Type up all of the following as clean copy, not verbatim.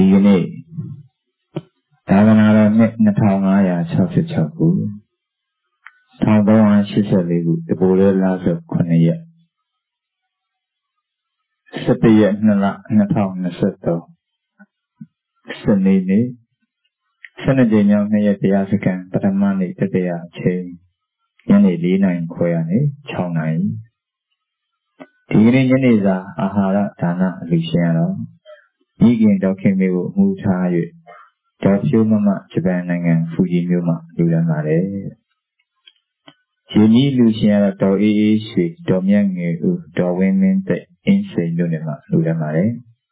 ဒီကနေ့သာသနာတော်နှစ်2566ခု1384ခုတပိုးလေးလားဆို9ရက်17ရက်2လ2023စနေနေ့12ကြိမ်မြောက်2ရက်တရားစခန်းပထမနေ့တတိယအချိန်ညနေ4နာရီခွဲကနေ6နာရီဒီကနေ့ညနေစာအာဟာရဒါနအလူရှင်ရတော့ဤခင်တော်ခင်မျိုးကိုအမှုထား၍ဒေါ်ဖြိုးမမဂျပန်နိုင်ငံဖူဂျီမြို့မှာလူလန်းပါတယ်။ဒီနည်းလူရှင်ရတော့ဒေါ်အေးအေးရွှေဒေါ်မြတ်ငယ်ဦးဒေါ်ဝင်းမင်းသိအင်းစိန်တို့နဲ့မှလူလန်းပါတယ်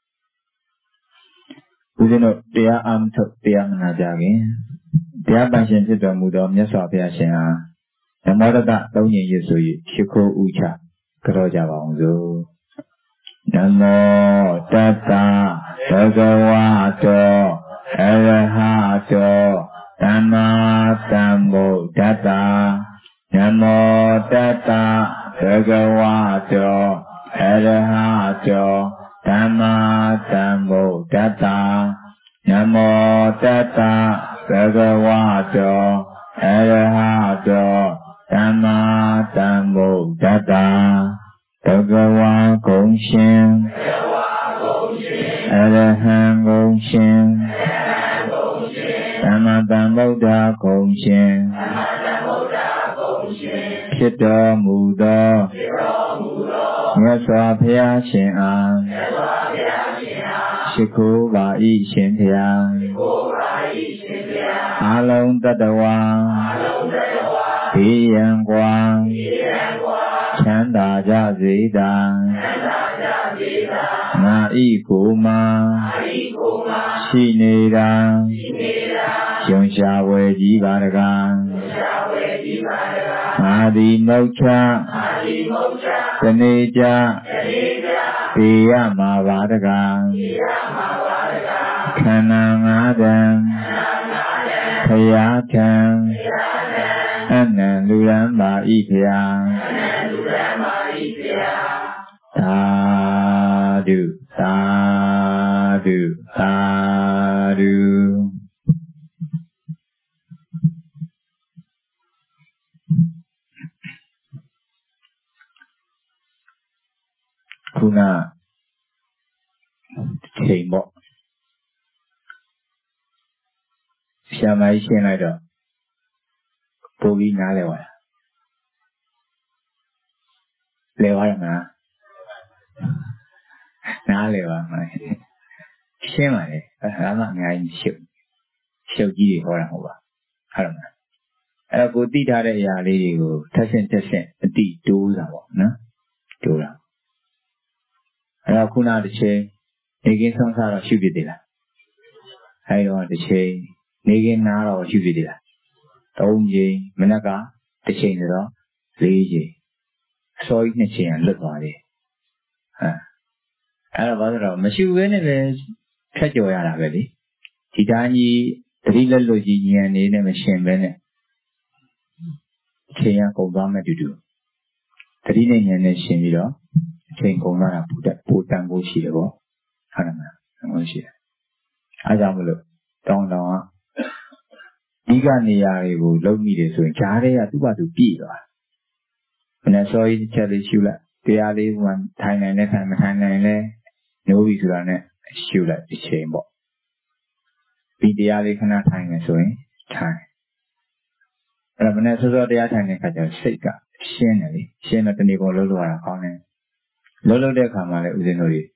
။ဦးဇင်းတို့တရားအားထုတ်တရားမနာကြခင်တရားပန်ရှင်ဖြစ်တော်မူသောမြတ်စွာဘုရားရှင်အားနမောတတသုံးညင်ရဆို၍ရှိခိုးဥချကြောကြပါအောင်စို့နမောတတဘဂဝတောအရဟတောသမ္မာသမ္ဗုဒ္ဓတ္တနမောတတဘဂဝတောအရဟတောသမ္မာသမ္ဗုဒ္ဓတ္တနမောတတဘဂဝတောအရဟတောသမ္မာသမ္ဗုဒ္ဓတ္တဘဂဝါဂုံရှင်အရဟံဂုံရှင်သမ္မာသမ္ဗုဒ္ဓဂုံရှင်ဖြစ်တော်မူသောမြတ်စွာဘုရားရှင်အားရှိခိုးပါ၏ရှင်ဘုရားအာလုံးတတဝါဘေးရန်ကွာချမ်းသာကြစေသာငါဤကိုယ်မှာရှိနေတာယုံရှာဝယ်ကြီးပါတကားငါသည်မုတ်ချတနေ့ကြပေရမှာပါတကားခန္ဓာငါးတန်ဖရာထံအနန္တလူရန်ပါဤဖရာသာဓုသာဓုသာဓုခုနချိန်ပေါ့ဆရာမကြီးရှင်းလိုက်တော့ပိုပြီးနားလဲသွားလဲသွားတယ်မလားနားလဲပါမလားရှင်းပါလေဒါမှအများကြီးရှုပ်ကြီးတွေဟောတာဟုတ်ပါဟုတ်တယ်မလားအဲ့တော့ကိုသိထားတဲ့အရာလေးတွေကိုထက်ဆင့်အတိတိုးတာပေါ့နော်တိုးတာအဲ့တော့ခုနတစ်ချိန်နေကင်းဆုံးစားတော့ရှုပြသေးလားအဲ့တော့တစ်ချိန်နေကင်းနားတော့ရှုပြသေးလား3ချိန်မနက်ကတစ်ချိန်ဆိုတော့4ချိန်အစောကြီး2ချိန်ကလွတ်သွားတယ်အဲ့တော့ဘာလို့တော့မရှိဘဲနဲ့ပဲဖြတ်ကျော်ရတာပဲလေဒီတိုင်းကြီးတတိလက်လို့ကြီးဉာဏ်နေနဲ့မရှင်ပဲနဲ့အချိန်ကကုန်သွားမဲ့တူတူတတိနဲ့ဉာဏ်နဲ့ရှင်ပြီးတော့အချိန်ကုန်သွားတာပိုတန်ဖို့ရှိတယ်ပေါ့ဟုတ်တယ်မလားဟုတ်ရှိတယ်အားကြောင့်မလို့တောင်းဒီကနေရာတွေကိုလုံမိတယ်ဆိုရင်ဂျားတွေကသူ့ဘာသူပြည့်သွားမနေ့စောကြီးတစ်ချက်လေးရှုလိုက်တရားလေးကထိုင်နိုင်တဲ့ထိုင်မထိုင်နိုင်လဲညိုးပြီဆိုတာနဲ့ရှုလိုက်တစ်ချိန်ပေါ့ဒီတရားလေးခဏထိုင်နေဆိုရင်ထိုင်အဲ့တော့မနေ့စောစောတရားထိုင်တဲ့အခါကျတော့စိတ်ကရှင်းတယ်လေရှင်းတော့တဏှိကုန်လှုပ်လို့ရတာကောင်းတယ်လှုပ်တဲ့အခါမှာလည်းဥစဉ်တို့တွေ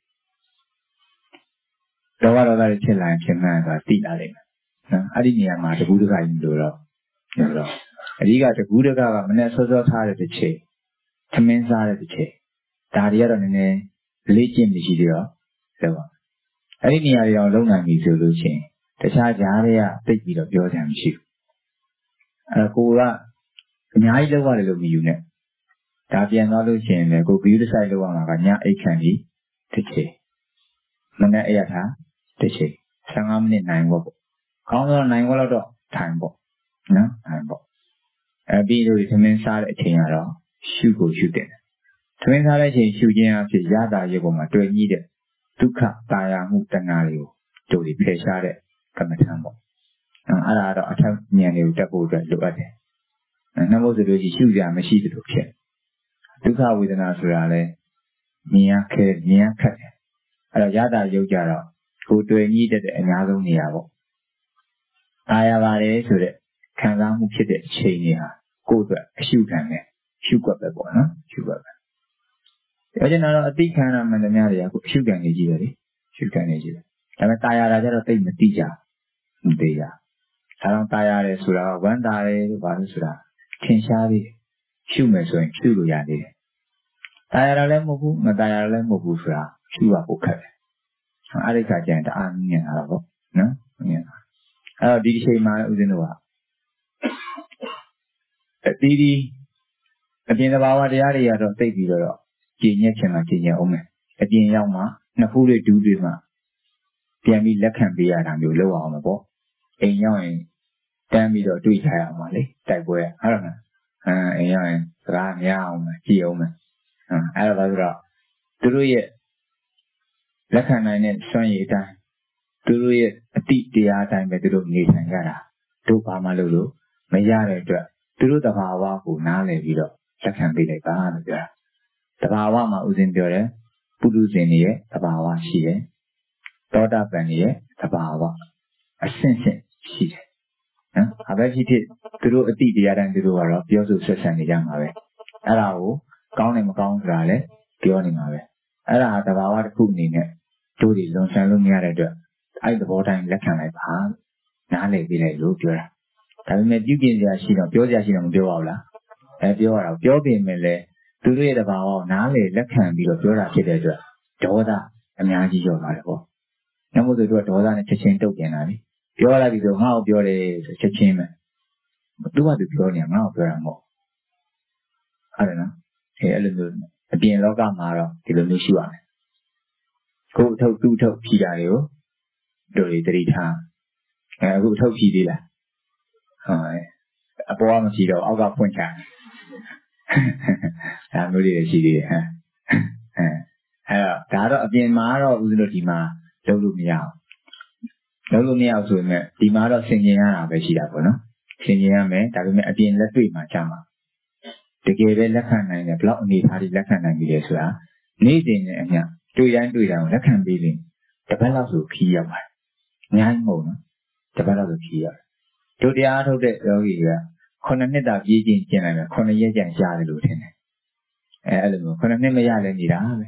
တော့တွေဖြစ်လာရင်ဖြစ်မှန်းဆိုတာသိလာလိမ့်မယ်နော်အဲ့ဒီနေရာမှာတကူးတကကြီးလို့တော့အဓိကတကူးတကကမနေ့စောစောထားတဲ့တစ်ချိန်သမင်းစားတဲ့တစ်ချိန်ဒါတွေကတော့နည်းနည်းလေ့ကျင့်နေရှိသေးတော့ဆိုပါအဲ့ဒီနေရာတွေအောင်လုံနိုင်ပြီဆိုလို့ရှိရင်တခြားကြားတွေကသိပြီးတော့ပြောကြမှာမရှိဘူးအဲ့ကိုကအများကြီးလောက်ရတယ်လို့မယူနဲ့ဒါပြန်သွားလို့ရှိရင်လည်းကိုဂရုတစိုက်လောက်ရမှာကညအိတ်ခံပြီးတစ်ချိန်မနေ့အဲ့ရထားတစ်ချိန်15မိနစ်နိုင်ပေါ့ကောင်းတော့နိုင်လောက်တော့ထိုင်ပေါ့နော်ထိုင်ပေါ့ပြီးလို့သမင်းစားတဲ့အချိန်ကတော့ရှုကိုရှုတယ်သမင်းစားတဲ့အချိန်ရှုခြင်းအဖြစ်ရတာရုပ်ပေါ်မှာတွေ့ညှိတဲ့ဒုက္ခတာယာမှုတဏှာတွေကိုတို့ဒီဖယ်ရှားတဲ့ကမ္မထံပေါ့အဲ့ဒါတော့အထက်ဉာဏ်တွေကိုတက်ဖို့အတွက်လိုအပ်တယ်နှမို့ဆိုလို့ရှိရှုကြမရှိသလိုဖြစ်ဒုက္ခဝေဒနာဆိုတာလဲမြင်ရခက်တယ်အဲ့တော့ရတာရုပ်ကြတော့ကိုယ်တွေ့ကြီးတဲ့အများဆုံးနေရာပေါ့အားရပါတယ်ဆိုတဲ့ခံစားမှုဖြစ်တဲ့အချိန်တွေဟာကိုယ့်အတွက်အရှုခံနဲ့ရှုွက်ပဲပေါ့နော်ရှုွက်ပဲပြောချင်တာတော့အတိခံရမှန်သမျှတွေကကိုအရှုခံနေကြည့်ပဲလေရှုခံနေကြည့်တယ်ဒါပေမဲ့ตายရတာကြတော့သိမသိကြမသိကြဒါတော့ตายရတယ်ဆိုတာဝမ်းသာတယ်လို့ဘာလို့ဆိုတာထင်ရှားသေးတယ်ရှုမယ်ဆိုရင်ရှုလို့ရသေးတယ်ตายရတာလည်းမဟုတ်ဘူးမตายရတာလည်းမဟုတ်ဘူးဆိုတာရှုရဖို့ခက်တယ်အဲ့ဒီခါကျရင်တအားမြင်လာတော့ပေါ့နော်မြင်လာအဲ့တော့ဒီအချိန်မှာဦးဇင်းတို့ကအပြင်သဘာဝတရားတွေကတော့သိပြီးတော့ကြည်ညက်ချင်မှကြည်ညက်အောင်မယ်အပြင်ရောက်မှနှစ်ဖူးတွေဒူးတွေမှပြန်ပြီးလက်ခံပေးရတာမျိုးလုပ်အောင်မှာပေါ့အိမ်ရောက်ရင်တန်းပြီးတော့တွေ့ကြရအောင်ပါလေတိုက်ပွဲဟုတ်လားအိမ်ရောက်ရင်စကားများအောင်မယ်ကြည်အောင်မယ်အဲ့ဒါဆိုတော့သူတို့ရဲ့လက်ခံနိုင်တဲ့စွမ်းရည်အတိုင်းသူတို့ရဲ့အတိတရားအတိုင်းပဲသူတို့နေထိုင်ကြတာတို့ဘာမှလုပ်လို့မရတဲ့အတွက်သူတို့တဘာဝကိုနားလည်ပြီးတော့လက်ခံပေးလိုက်ပါလို့ပြောတာတဘာဝမှာဥစဉ်ပြောတယ်ပုထုဇဉ်တွေရဲ့တဘာဝရှိတယ်သောတာပန်တွေရဲ့တဘာဝအဆင့်ဆင့်ရှိတယ်နော်အဘယ်ဖြစ်ဖြစ်သူတို့အတိတရားတိုင်းသူတို့ကတော့ပြောဆိုဆက်ဆံနေကြမှာပဲအဲ့ဒါကိုကောင်းတယ်မကောင်းဆိုတာလည်းပြောနေမှာပဲအဲ့ဒါတဘာဝတစ်ခုအနေနဲ့တို့တွေလွန်ဆန်လို့မရတဲ့အတွက်အဲ့သဘောတိုင်းလက်ခံလိုက်ပါနားလည်ပေးလိုက်လို့ပြောတာဒါပေမဲ့ပြုပြင်စရာရှိတော့ပြောစရာရှိတော့မပြောပါဘူးလားပြောရတာပြောပြင်မဲ့လဲသူတို့ရဲ့တဘာဝကိုနားလည်လက်ခံပြီးတော့ပြောတာဖြစ်တဲ့အတွက်ဒေါသအများကြီးရောက်လာတယ်ပေါ့။နောက်မို့ဆိုတော့ဒေါသနဲ့ချက်ချင်းတုတ်ပြန်လာပြီ။ပြောလိုက်ပြီဆိုငါ့ကိုပြောတယ်ဆိုချက်ချင်းပဲ။သူကသူပြောနေငါ့ကိုပြောတာမဟုတ်။ဟုတ်တယ်နော်။အဲ့လိုမျိုးအပြင်လောကမှာတော့ဒီလိုမျိုးရှိရမယ်။ကိုယ်ထုတ်သူ့ထုတ်ဖြီးတာတွေကိုတို့တွေတတိထား။အခုထုတ်ဖြီးသေးလား။ဟုတ်အပေါ်ကမဖြီးတော့အောက်ကဖွင့်ချတယ်။ဒါမျိုးတွေရှိသေးတယ်ဟမ်အဲ့တော့ဒါတော့အပြင်မှာတော့ဦးဇင်းတို့ဒီမှာလုပ်လို့မရအောင်လုပ်လို့မရအောင်ဆိုရင်ဒီမှာတော့ဆင်ခြင်ရတာပဲရှိတာပေါ့နော်ဆင်ခြင်ရမယ်ဒါပေမဲ့အပြင်လက်တွေ့မှာကြာမှာတကယ်ပဲလက်ခံနိုင်တယ်ဘလောက်အနေထားတွေလက်ခံနိုင်ပြီလဲဆိုတာနေ့စဉ်နဲ့အမျှတွေ့တိုင်းလက်ခံပေးရင်တစ်ပတ်လောက်ဆိုခီးရောက်ပါတယ်အများကြီးမဟုတ်နော်တစ်ပတ်လောက်ဆိုခီးရောက်တို့တရားထုတ်တဲ့ယောဂီက9နှစ်တာပြေးချင်းကျင်လိုက်မယ်9ရက်ကျန်ရှားတယ်လို့ထင်တယ်အဲ့လိုမျိုး9နှစ်မရလဲနေတာပဲ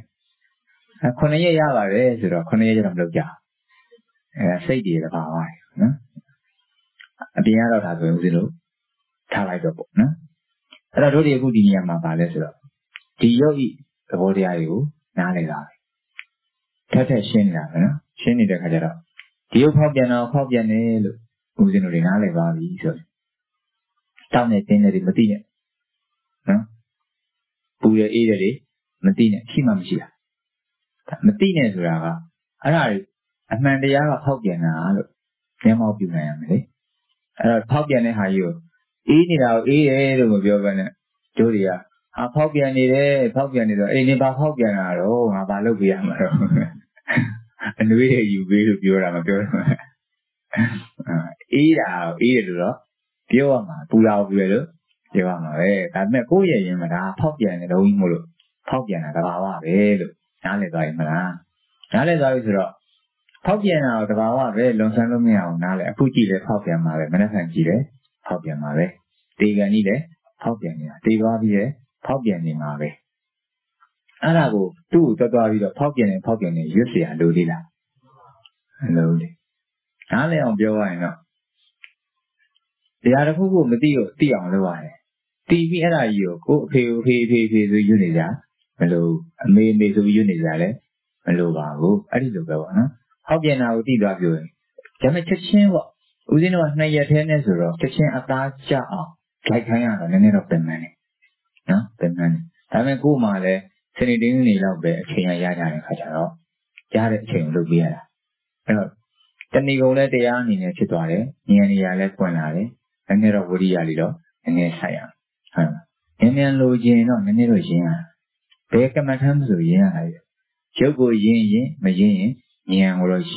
9ရက်ရပါတယ်ဆိုတော့9ရက်ကျတော့မလုပ်ကြစိတ်တွေတဘာဝနော်အပြင်ကတော့ဒါဆိုရင်ဦးဇင်းတို့ထားလိုက်တော့ပေါ့နော်အဲ့တော့တို့ဒီအခုဒီနေရာမှာပါလဲဆိုတော့ဒီယောဂီသဘောတရားတွေကိုနားလည်တာပဲထက်ရှင်းနေတာပဲနော်ရှင်းနေတဲ့ခါကျတော့ဒီရုပ်ဖောက်ပြန်တော့ဖောက်ပြန်တယ်လို့ဦးဇင်းတို့တွေနားလည်ပါပြီဆိုတော့တောင်းနေတင်းနေတွေမသိနဲ့နော်ပူရအေးတယ်လေမသိနဲ့ရှိမှမရှိတာမသိနဲ့ဆိုတာကအဲ့ဒါတွေအမှန်တရားကဖောက်ပြန်တာလို့မျက်မှောက်ပြုနိုင်ရမယ်လေအဲ့တော့ဖောက်ပြန်တဲ့ဟာကြီးကိုအေးနေတာကိုအေးတယ်လို့မပြောဘဲနဲ့တို့တွေကဖောက်ပြန်နေတယ်ဖောက်ပြန်နေတော့အေးနေပါဖောက်ပြန်တာတော့ငါဘာလုပ်ပြရမှာတော့အနွေးတွေယူပေးလို့ပြောတာမပြောတော့အေးတာအေးတယ်လို့တော့ပြောရမှာပူတာကိုပြောလို့ပြောရမှာပဲဒါပေမဲ့ကိုယ့်ရဲ့ရင်မှာဒါဖောက်ပြန်နေတော့မို့လို့ဖောက်ပြန်တာတဘာဝပဲလို့နားလည်သွားရင်မလားနားလည်သွားပြီဆိုတော့ဖောက်ပြန်တာတော့တဘာဝပဲလွန်ဆန်းလို့မရအောင်နားလည်အခုကြည့်လဲဖောက်ပြန်မှာပဲမနှက်ဆန်ကြည့်လဲဖောက်ပြန်မှာပဲတေကန်ကြီးလဲဖောက်ပြန်နေတာတေသွားပြီးလဲဖောက်ပြန်နေမှာပဲအဲ့ဒါကိုသူ့ကိုသွားပြီးတော့ဖောက်ပြန်နေရွတ်เสียလိုသေးလားမလိုလေနားလည်အောင်ပြောရရင်တော့တရားတစ်ခုကိုမသိတော့သိအောင်လုပ်ရတယ်တီးပြီးအဲ့ဒါကြီးကိုအဖေဆိုရွတ်နေကြမလို့အမေဆိုရွတ်နေကြလဲမလို့ပါဘူးအဲ့ဒီလိုပဲပေါ့နော်ဟောက်ပြန်တာကိုသိသွားပြောရင်ဒါပေမဲ့ချက်ချင်းပေါ့ဦးဇင်းတို့က2ရက်ထဲနဲ့ဆိုတော့ချက်ချင်းအသားကျအောင်လိုက်ခိုင်းရတော့နည်းနည်းတော့ပြင်မှန်းတယ်နော်ပြင်မှန်းတယ်ဒါပေမဲ့ကို့မှာလည်းစနေတင်းနေလောက်ပဲအချိန်ရကြတဲ့ခါကျတော့ရတဲ့အချိန်ကိုလုပ်ပြရတာအဲ့တော့တဏီကုံလည်းတရားအနေနဲ့ဖြစ်သွားတယ်ဉာဏ်နေရာလည်းပွင့်လာတယ်နည်းနည်းတော့ဝိရိယလေးတော့နည်းနည်းဆိုင်ရဟုတ်လားဉာဏ်လိုချင်တော့နည်းနည်းတော့ရင်းရဘယ်ကမ္မထမ်းမဆိုရင်းရတာရုပ်ကိုရင်းမရင်းရင်ဉာဏ်ကိုတော့ရင်းရ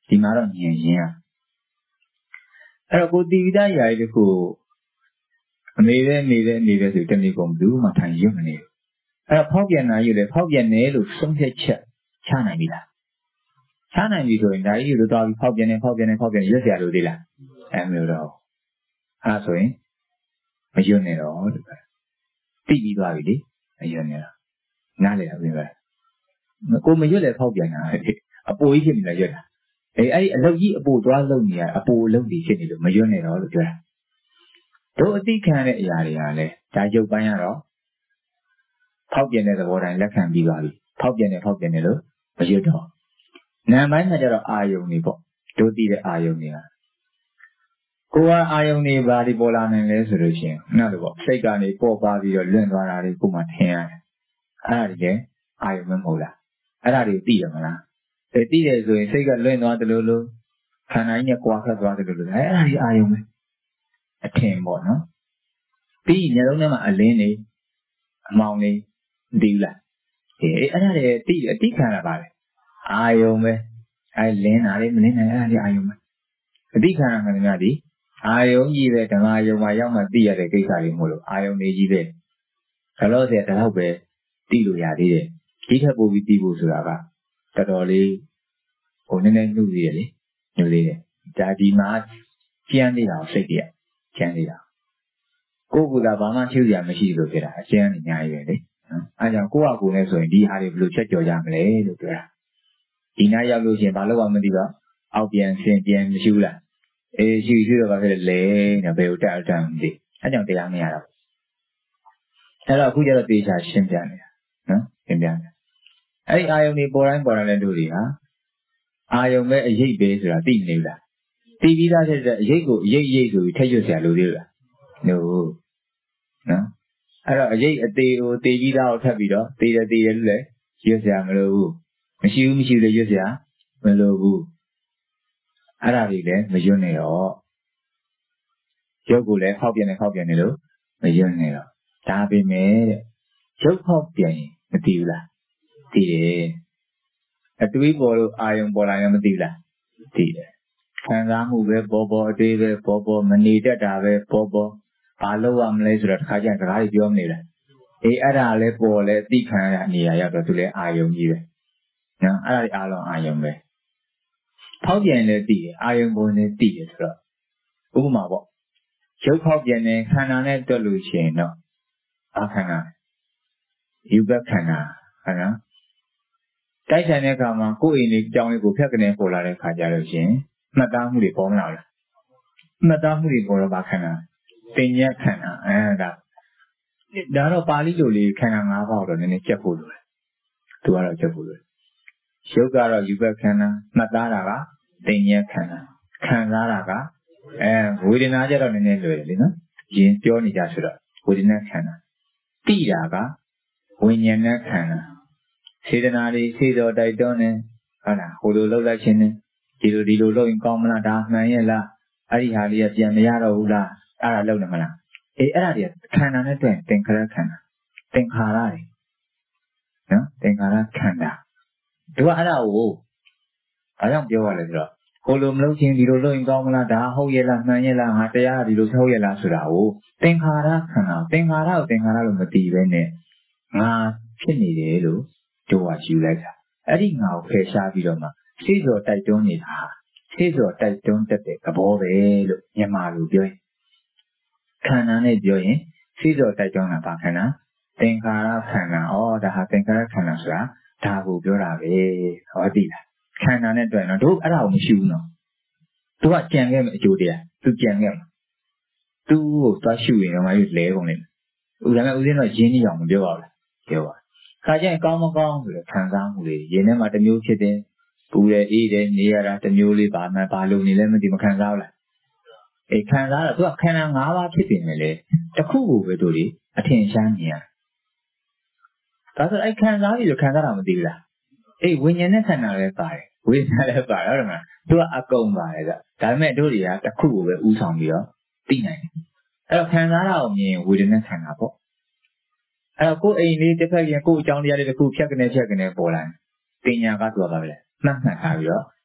ဒီမှာတော့ဉာဏ်ရင်းอ่ะအဲ့တော့ကိုတီဝိဒယာရီတခုအမေပဲနေပဲဆိုတနေ့ကုန်ဘူးမှထိုင်ရွတ်မနေဘူးအဲ့တော့ဖောက်ပြန်တာယူတယ်ဖောက်ပြန်တယ်လို့ဆုံးဖြတ်ချက်ချနိုင်ပြီလားချနိုင်ပြီဆိုရင်ဒါကြီးလို့တော့ဖောက်ပြန်နေရွတ်စရာလိုသေးလားအဲ့မျိုးတော့အဲ့ဆိုရင်မရွတ်နဲ့တော့လို့ပြောသိပြီးသွားပြီလေမရွတ်နဲ့တော့နားလေတာပြင်ပါကိုမရွတ်လည်းဖောက်ပြန်တာလေအပိုကြီးဖြစ်နေလားရွတ်တာအဲ့ဒီအလုပ်ကြီးအပိုသွားလုပ်နေရအပိုအလုပ်ကြီးဖြစ်နေလို့မရွတ်နဲ့တော့လို့ပြောတာတို့အတိခံတဲ့အရာတွေကလည်းဒါရုပ်ပိုင်းကတော့ဖောက်ပြန်တဲ့သဘောတိုင်းလက်ခံပြီးပါပြီဖောက်ပြန်တယ်လို့မရွတ်တော့နာမ်ပိုင်းမှာကျတော့အာယုံနေပေါ့တို့သိတဲ့အာယုံတွေကကိုကအာယုံနေပါဒီပေါ်လာနိုင်လဲဆိုလို့ရှိရင်နားလို့ပေါ့စိတ်ကနေပေါ်ပါပြီးတော့လွင့်သွားတာတွေကိုမှထင်ရတယ်အဲ့ဒါတွေအာယုံမဟုတ်လားအဲ့ဒါတွေသိရမလားသိတယ်ဆိုရင်စိတ်ကလွင့်သွားတယ်လို့ခန္ဓာကြီးနဲ့ကြွားခတ်သွားတယ်လို့အဲ့ဒါတွေအာယုံပဲအထင်ပေါ့နော်ပြီးညလုံးထဲမှာအလင်းနေအမောင်နေမသိဘူးလားအဲ့ဒါတွေသိအတိခံရပါလေအာယုံပဲအဲ့လင်းတာလေးမလင်းနိုင်အဲ့ဒါတွေအာယုံပဲအတိခံရမှန်တယ်များဒီအာယုံကြီးပဲဓမ္မယုံမှာရောက်မှသိရတဲ့ကိစ္စတွေမို့လို့အာယုံတွေကြီးပဲဒါလို့ဆိုတော့ပဲသိလို့ရသေးတယ်ဒီထက်ပိုပြီးသိဖို့ဆိုတာကတော်တော်လေးဟိုနည်းနည်းနှုတ်သေးတယ်လေနှုတ်သေးတယ်ဒါဒီမှာကျန်းနေတာစိတ်တည်းကျန်းနေတာကိုယ့်ကဘာမှရှုစရာမရှိလို့ဖြစ်တာအကျန်းနေညာကြီးပဲလေအဲကြောင့်ကိုယ့်အကူနဲ့ဆိုရင်ဒီဟာတွေဘယ်လိုချက်ကြော်ကြမလဲလို့ပြောတာဒီနားရောက်လို့ရှိရင်ဘာလို့မှမသိတော့အောက်ပြန်ဆင်းပြန်မရှုလားရှုတော့ဘာဖြစ်လဲနဲ့ဘယ်ကိုတက်မသိအဲကြောင့်တရားမရတော့အဲ့တော့အခုကျတော့တေချာရှင်းပြနေတာနော်ရှင်းပြတယ်အဲ့ဒီအာယုန်တွေပေါ်တိုင်းတဲ့တို့တွေဟာအာယုန်ပဲအရေးပဲဆိုတာသိနေဘူးလားသိပြီးသားတဲ့အရေးကိုအရေးဆိုပြီးထည့်ရွတ်စရာလိုသေးလားလို့နော်အဲ့တော့အရေးအသေးကိုသိပြီးသားကိုထပ်ပြီးတော့သိတယ်လို့လည်းရွတ်စရာမလိုဘူးမရှိလည်းရွတ်စရာမလိုဘူးအဲ့ဒါတွေလည်းမရွတ်နဲ့တော့ရုပ်ကိုလည်းဖောက်ပြန်နေလို့မရွတ်နဲ့တော့ဒါပေမဲ့တဲ့ရုပ်ဖောက်ပြန်ရင်မသိဘူးလားသိတယ်အတွေးပေါ်လို့အာယုံပေါ်လာရင်မသိဘူးလားသိတယ်ခံစားမှုပဲပေါ်အတွေးပဲပေါ်မနေတတ်တာပဲပေါ်ဘာလို့ရမလဲဆိုတော့တစ်ခါကျရင်စကားတွေပြောမနေလားအဲ့ဒါလည်းပေါ်လဲသိခံရတဲ့နေရာရောက်တော့သူလည်းအာယုံကြီးပဲနော်အဲ့ဒါတွေအားလုံးအာယုံပဲဖောက်ပြန်လည်းသိတယ်အာယုံပေါ်လည်းသိတယ်ဆိုတော့ဥပမာပေါ့ရုပ်ဖောက်ပြန်တဲ့ခန္ဓာနဲ့တွက်လို့ရှိရင်တော့အခန္ဓာယူဘခန္ဓာဟုတ်နော်တိုက်ဆိုင်တဲ့အခါမှာကိုယ်အိမ်လေးကြောင်းလေးကိုဖြတ်ကနေပေါ်လာတဲ့ခါကြလို့ရှိရင်မှတ်သားမှုတွေပေါ်မလာဘူးမှတ်သားမှုတွေပေါ်တော့ဘာခန္ဓာပညာခန္ဓာဒါတော့ပါဠိလိုလေးခန္ဓာ၅ပါးတော့နည်းနည်းကြက်ဖို့လိုတယ်သူကတော့ကြက်ဖို့လိုတယ်ရုပ်ကတော့ယူဘခန္ဓာမှတ်သားတာကပညာခန္ဓာခံစားတာကဝေဒနာကြတော့နည်းနည်းလွယ်တယ်လေနော်ယင်ပြောနေကြဆိုတော့ဝေဒနာခန္ဓာတိတာကဝိညာဉ်နဲ့ခန္ဓာစေတနာတွေစေတော်တိုက်တွန်းနေဟုတ်လားဟိုလိုလှုပ်လိုက်ခြင်းနဲ့ဒီလိုလှုပ်ရင်ကောင်းမလားဒါမှန်ရဲ့လားအဲ့ဒီဟာလေးကပြန်မရတော့ဘူးလားအဲ့ဒါလှုပ်နေမလားအဲ့ဒါတွေကခန္ဓာနဲ့တွင်သင်္ခါရခန္ဓာသင်္ခါရတွေနော်သင်္ခါရခန္ဓာတို့ကအဲ့ဒါကိုဘာကြောင့်ပြောရလဲဆိုတော့ဟိုလိုမလုပ်ချင်းဒီလိုလုပ်ရင်ကောင်းမလားဒါဟုတ်ရဲ့လားမှန်ရဲ့လားငါတရားဒီလိုဟုတ်ရဲ့လားဆိုတာကိုသင်္ခါရခန္ဓာသင်္ခါရကိုသင်္ခါရလို့မသိဘဲနဲ့ငါဖြစ်နေတယ်လို့တို့ကယူလိုက်တာအဲ့ဒီငါကိုဖယ်ရှားပြီးတော့မှစိတ်တော်တိုက်တွန်းနေတာစိတ်တော်တိုက်တွန်းတတ်တဲ့သဘောပဲလို့မြန်မာလိုပြောရင်ခန္ဓာနဲ့ပြောရင်စိတ်တော်တိုက်တွန်းတာပါခန္ဓာသင်္ခါရခန္ဓာဒါဟာသင်္ခါရခန္ဓာဆိုတာဒါကိုပြောတာပဲဟောသိလားခန္ဓာနဲ့တွေ့တော့တို့အဲ့ဒါကိုမရှိဘူးနော်သူကကြံခဲ့မယ်အကျိုးတရားသူကြံခဲ့မှာသူ့ကိုသွားရှုရင်တော့မှလဲကုန်လိမ့်မယ်ဦးဇင်းတော့ရင်းနှီးအောင်မပြောပါဘူးလားပြောပါခါကျရင်ကောင်းမကောင်းဆိုတဲ့ခံစားမှုတွေရင်ထဲမှာတစ်မျိုးဖြစ်တယ်ပူတယ်အေးတယ်နေရတာတစ်မျိုးလေးပါမှဘာလို့နေလဲမသိမခံစားဘူးလားခံစားတော့သူကခန္ဓာ၅ပါးဖြစ်နေတယ်လေတစ်ခုကိုပဲတို့လေအထင်ရှားနေရဒါဆိုခံစားပြီးလို့ခံစားတာမသိဘူးလားဝိညာဉ်နဲ့ခန္ဓာလည်းပါတယ်ဝိညာဉ်လည်းပါတယ်ဟုတ်တယ်မလားသူကအကုန်ပါတယ်ကဒါပေမဲ့တို့တွေကတစ်ခုကိုပဲဥဆောင်ပြီးတော့သိနိုင်တယ်အဲ့တော့ခံစားတာကိုမြင်ဝေဒနာခန္ဓာပေါ့အဲ့တော့ကိုယ်အိမ်လေးတစ်ဖက်ရင်ကိုယ်အကြောင်းတရားတွေတစ်ခုဖြတ်ကနေပေါ်လာတယ်ပညာကသူကပါပဲမှတ်ထားပြီးတော့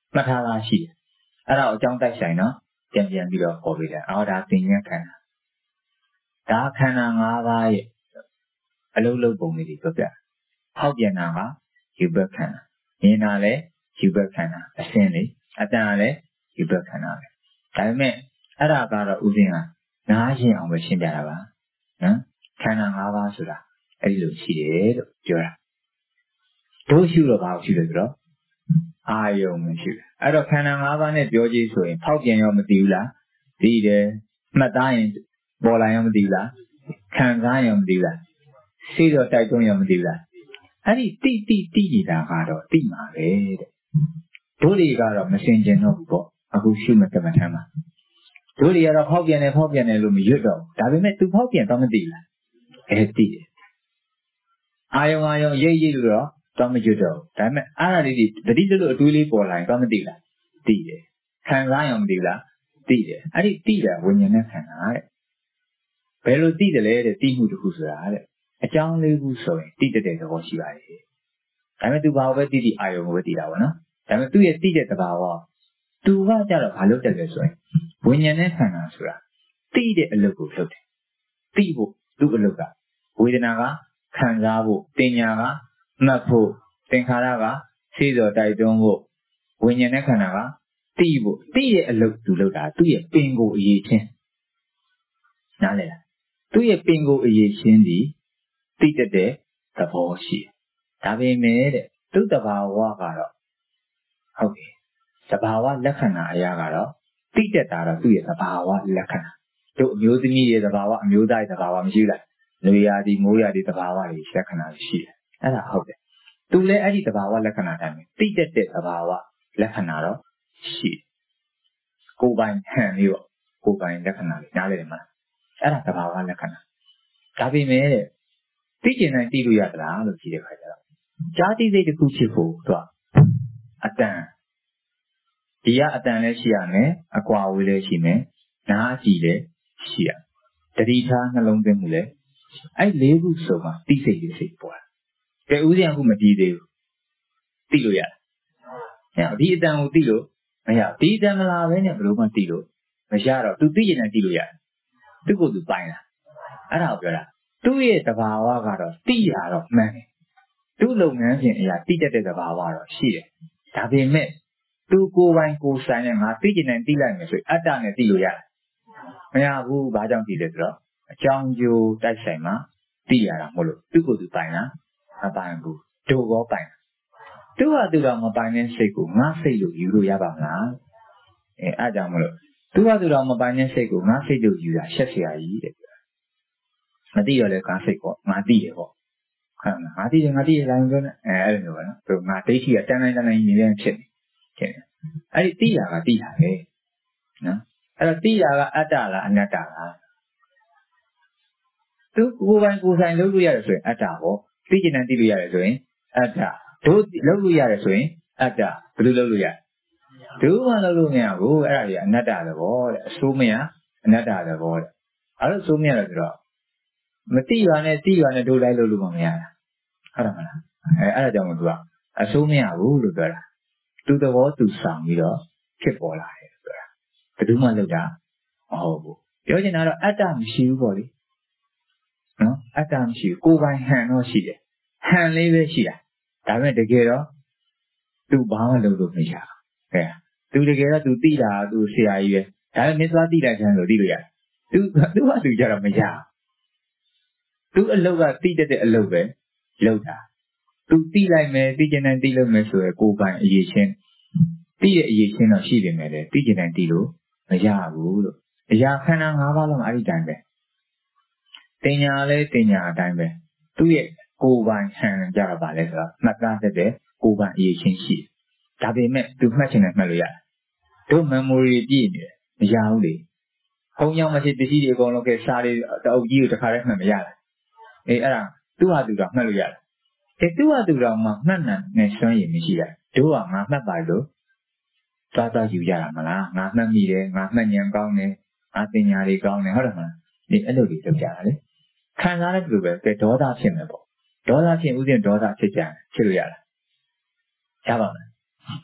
မှတ်ထားတာရှိတယ်အဲ့ဒါကိုအကြောင်းတိုက်ဆိုင်တော့ပြန်ပြီးတော့ခေါ်ပေးတယ်အော်ဒါသင်ညာခန္ဓာဒါခန္ဓာ၅ပါးရဲ့အလုံးလုံးပုံလေးတွေပြောပြဟောက်ပြန်တာကယူဘခန္ဓာမြင်တာလဲယူဘခန္ဓာအစင်းလေးအတန်ကလည်းယူဘခန္ဓာပဲဒါပေမဲ့အဲ့ဒါကတော့ဥစဉ်ကနားရင်အောင်ပဲရှင်းပြတာပါနော်ခန္ဓာ၅ပါးဆိုတာအဲ့ဒီလိုရှိတယ်လို့ပြောတာတို့ရှုတော့ဘာလို့ရှုလဲဆိုတော့အာယုံမရှိဘူးအဲ့တော့ခန္ဓာ၅ပါးနဲ့ပြောကြည့်ဆိုရင်ဖောက်ပြန်ရောမသိဘူးလားသိတယ်မှတ်သားရင်ပေါ်လာရောမသိဘူးလားခံစားရောမသိဘူးလားစိတ်တော့တိုက်တွန်းရောမသိဘူးလားအဲ့ဒီတိနေတာကတော့တိမှာပဲတဲ့တို့တွေကတော့မစင်ကျင်တော့ဘူးပေါ့အခုရှုမှတ်ကမ္မထမ်းမှာတို့တွေကတော့ဖောက်ပြန်တယ်လို့မရွတ်တော့ဒါပေမဲ့ तू ဖောက်ပြန်တော့မသိဘူးလားသိတယ်အာယုံရိပ်လို့တော့မရွတ်တော့ဒါပေမဲ့အားရလေးတွေတတိလို့အတွေးလေးပေါ်လာရင်တော့မသိဘူးလားသိတယ်ခံစားရောမသိဘူးလားသိတယ်အဲ့ဒီသိတာဝိညာဉ်နဲ့ခန္ဓာတဲ့ဘယ်လိုသိတယ်လဲတဲ့သိမှုတစ်ခုဆိုတာတဲ့အကြောင်းလေးခုဆိုရင်သိတဲ့သဘောရှိပါတယ်ဒါပေမဲ့ तू ဘာပဲသိအာယုံကိုပဲသိတာပေါ့နော်ဒါပေမဲ့သူ့ရဲ့သိတဲ့သဘာဝ तू ကကြတော့ဘာလုပ်တယ်လဲဆိုရင်ဝိညာဉ်နဲ့ခန္ဓာဆိုတာသိတဲ့အလုပ်ကိုလုပ်တယ်သိဖို့သူ့အလုပ်ကဝေဒနာကခံစားဖို့တင်ညာကမှတ်ဖို့သင်္ခါရကသိစောတိုက်တွန်းဖို့ဝိညာဉ်နဲ့ခန္ဓာကသိဖို့သိရဲ့အလုပ်သူလုပ်တာသူ့ရဲ့ပင်ကိုအရေးချင်းနားလည်လားသူ့ရဲ့ပင်ကိုအရေးချင်းဒီသိတတ်တဲ့သဘောရှိတယ်ဒါပေမဲ့တဲ့သူ့တဘာဝကတော့ဟုတ်ပြီတဘာဝလက္ခဏာအရာကတော့သိတတ်တာတော့သူ့ရဲ့တဘာဝလက္ခဏာတို့အမျိုးသမီးရဲ့တဘာဝအမျိုးသားရဲ့တဘာဝမရှိဘူးလားလူရာဒီမိုးရာဒီတဘာဝတွေလက္ခဏာရှိတယ်အဲ့ဒါဟုတ်တယ်သူလည်းအဲ့ဒီတဘာဝလက္ခဏာတိုင်းသိတတ်တဲ့တဘာဝလက္ခဏာတော့ရှိတယ်ကိုယ်ပိုင်ဟန်လေးပေါ့ကိုယ်ပိုင်လက္ခဏာလေးနားလည်တယ်မလားအဲ့ဒါတဘာဝလက္ခဏာဒါပေမဲ့သိကျင်တိုင်းသိလို့ရသလားလို့ကြည့်တဲ့ခါကျတော့ကြားသိစိတ်တစ်ခုဖြစ်ဖို့သူကအတန်ဒီကအတန်လည်းရှိရမယ်အကွာဝေးလည်းရှိမယ်နားကြည့်လည်းရှိရတတိထားနှလုံးသွင်းမှုလည်းအဲ့လေးခုစုံမှာသိစိတ်တွေစိတ်ပေါ်တာကဲဥစဉ်အခုမတည်သေးဘူးသိလို့ရတယ်ဒီအတန်ကိုသိလို့မရဒီအတန်မလာဘဲနဲ့ဘယ်လိုမှသိလို့မရတော့သူသိကျင်တိုင်းသိလို့ရတယ်သူ့ကိုယ်သူပိုင်တာအဲ့ဒါကိုပြောတာသူ့ရဲ့တဘာဝကတော့သိရတော့မှန်တယ်သူ့လုပ်ငန်းရှင်အရာသိတတ်တဲ့တဘာဝတော့ရှိတယ်ဒါပေမဲ့သူကိုယ်ပိုင်ကိုယ်ဆိုင်နဲ့ငါသိကျင်တိုင်းသိလိုက်မယ်ဆိုရင်အတ္တနဲ့သိလို့ရတယ်မရဘူးဘာကြောင့်သိလဲဆိုတော့အကြောင်းကျိုးတိုက်ဆိုင်မှာသိရတာမဟုတ်လို့သူ့ကိုယ်သူပိုင်တာမပိုင်ဘူးတို့ကောပိုင်သူ့ဟာသူတော်မပိုင်တဲ့စိတ်ကိုငါစိတ်လို့ယူလို့ရပါမလားအဲ့ကြောင့်မလို့သူ့ဟာသူတော်မပိုင်တဲ့စိတ်ကိုငါစိတ်လို့ယူတာရှက်เสียကြီးတဲ့မသိရလဲငါစိတ်ပေါ့ငါသိတယ်ပေါ့ငါသိတယ်တိုင်းပြောနေအဲ့လိုမျိုးပဲနော်သူငါဒိဋ္ဌိကတန်းတိုင်းနေဖြစ်နေအဲ့ဒီသိတာကသိတာပဲနော်အဲ့တော့သိတာကအတ္တလားအနတ္တလားသူကိုယ်ပိုင်ကိုယ်ဆိုင်လုပ်လို့ရတယ်ဆိုရင်အတ္တပေါ့သိကျင်တယ်သိလို့ရတယ်ဆိုရင်အတ္တတို့လုပ်လို့ရတယ်ဆိုရင်အတ္တဘယ်လိုလုပ်လို့ရဒုမှလုပ်လို့မရဘူးအဲ့ဒါကြီးအနတ္တသဘောတဲ့အဆိုးမရအနတ္တသဘောတဲ့အဲ့လိုဆိုးမရလို့ဆိုတော့မသိပါနဲ့သိပါနဲ့တို့လိုက်လို့မရတာဟုတ်တယ်မလားအဲ့ဒါကြောင့်မို့သူကအဆိုးမရဘူးလို့ပြောတာသူသဘောသူဆောင်ပြီးတော့ဖြစ်ပေါ်လာတယ်ပြောတာဘယ်သူမှလုပ်တာမဟုတ်ဘူးပြောချင်တာတော့အတ္တမရှိဘူးပေါ့လေနော်အတ္တမရှိဘူးကိုယ်ပိုင်ဟန်တော့ရှိတယ်ဟန်လေးပဲရှိတာဒါပေမဲ့တကယ်တော့သူဘာမှလုပ်လို့မရဘူးသူတကယ်တော့သူသိတာသူဆရာကြီးပဲဒါပေမဲ့မင်းသွားသိလိုက်ချင်လို့သိလို့ရတယ်သူကသူကြတော့မရသူအလုပ်ကသိတတ်တဲ့အလုပ်ပဲလုပ်တာသူသိလိုက်မယ်သိကျင်တိုင်းသိလို့မယ်ဆိုရယ်ကိုယ်ပိုင်အရေးချင်းသိရဲ့အရေးချင်းတော့ရှိနေမယ်လေသိကျင်တိုင်းသိလို့မရဘူးလို့အရာခန္ဓာ၅ပါးလုံးအဲ့ဒီတိုင်းပဲတင်ညာလဲတင်ညာအတိုင်းပဲသူ့ရဲ့ကိုယ်ပိုင်ဟန်ကြတော့ဗာလဲဆိုတော့မှတ်သားတတ်တဲ့ကိုယ်ပိုင်အရေးချင်းရှိတယ်ဒါပေမဲ့သူမှတ်ချင်တယ်မှတ်လို့ရတယ်တို့ memory ပြည့်နေတယ်မရဘူးလေခုံးရောက်မရှိပစ္စည်းတွေအကုန်လုံးကစားတွေတအုပ်ကြီးကိုတစ်ခါတည်းမှတ်မရလားအဲ့ဒါသူ့ဟာသူတော့မှတ်လို့ရတယ်သူ့ဟာသူတော့မှမှတ်နိုင်နဲ့စွမ်းရည်မရှိတာတို့ကငါမှတ်ပါလို့သွားယူရတာမလားငါမှတ်မိတယ်ငါမှတ်ဉာဏ်ကောင်းတယ်ငါတင်ညာတွေကောင်းတယ်ဟုတ်တယ်မလားဒီအဲ့လိုတွေလုပ်ကြတာလေခံစားတဲ့လူပဲကဲဒေါသဖြစ်မယ်ပေါ့ဒေါသဖြစ်ဥစဉ်ဒေါသဖြစ်ကြတယ်ဖြစ်လို့ရလားရပါမလား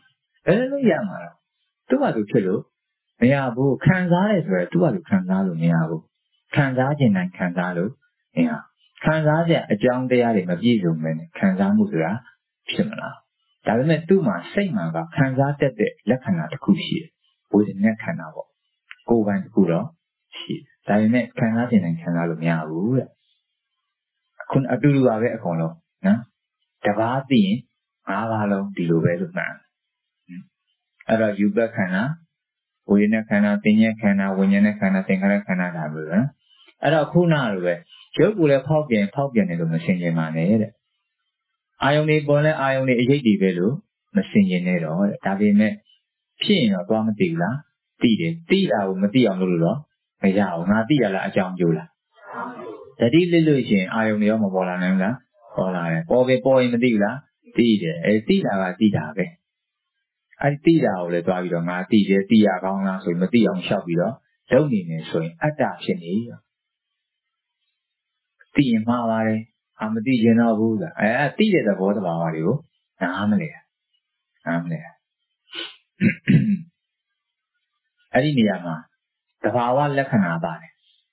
လို့ရမှာလားသူ့ဘာသူဖြစ်လို့မရဘူးခံစားရဲဆိုရယ်သူ့ဘာသူခံစားလို့မရဘူးခံစားခြင်းတိုင်းခံစားလို့မရခံစားစရာအကြောင်းတရားတွေမပြည့်စုံပဲနဲ့ခံစားမှုဆိုတာဖြစ်မလားဒါပေမဲ့သူ့မှာစိတ်မှန်ကခံစားတတ်တဲ့လက္ခဏာတစ်ခုရှိတယ်ဝေဒနာခန္ဓာပေါ့ကိုယ်ပိုင်တစ်ခုတော့ရှိတယ်ဒါပေမဲ့ခံစားခြင်းတိုင်းခံစားလို့မရဘူးတဲ့အခုအတူတူပါပဲအကုန်လုံးနော်တဘာသိရင်၅ပါးလုံးဒီလိုပဲလို့မှန်အဲ့တော့ယူပခန္ဓာဝေဒနာခန္ဓာသင်္ညေခန္ဓာဝိညာဉ်ခန္ဓာသင်္ခါရခန္ဓာဒါမျိုးနော်အဲ့တော့ခုနလိုပဲရုပ်ကိုလည်းဖောက်ပြန်တယ်လို့မရှင်းကျင်ပါနဲ့တဲ့အာယုန်တွေပေါ်လဲအာယုန်တွေအရေးကြီးပဲလို့မရှင်းကျင်နဲ့တော့တဲ့ဒါပေမဲ့ဖြစ်ရင်တော့သွားမသိဘူးလားသိတယ်သိတာကိုမသိအောင်လုပ်လို့တော့မရအောင်ငါသိရလားအကြောင်းကျိုးလားတတိလစ်လို့ရှိရင်အာယုန်တွေရောမပေါ်လာနိုင်ဘူးလားပေါ်လာတယ်ပေါ်ရင်မသိဘူးလားသိတယ်သိတာကသိတာပဲအဲ့ဒီသိတာကိုလည်းသွားပြီးတော့ငါသိတယ်သိရကောင်းလားဆိုရင်မသိအောင်ရှောက်ပြီးတော့လုပ်နေနေဆိုရင်အတ္တဖြစ်နေရောသိရင်မှားပါတယ်မသိကျင်တော့ဘူးလားသိတဲ့သဘောတဘာဝတွေကိုနားမလဲအဲ့ဒီနေရာမှာသဘာဝလက္ခဏာပါတယ်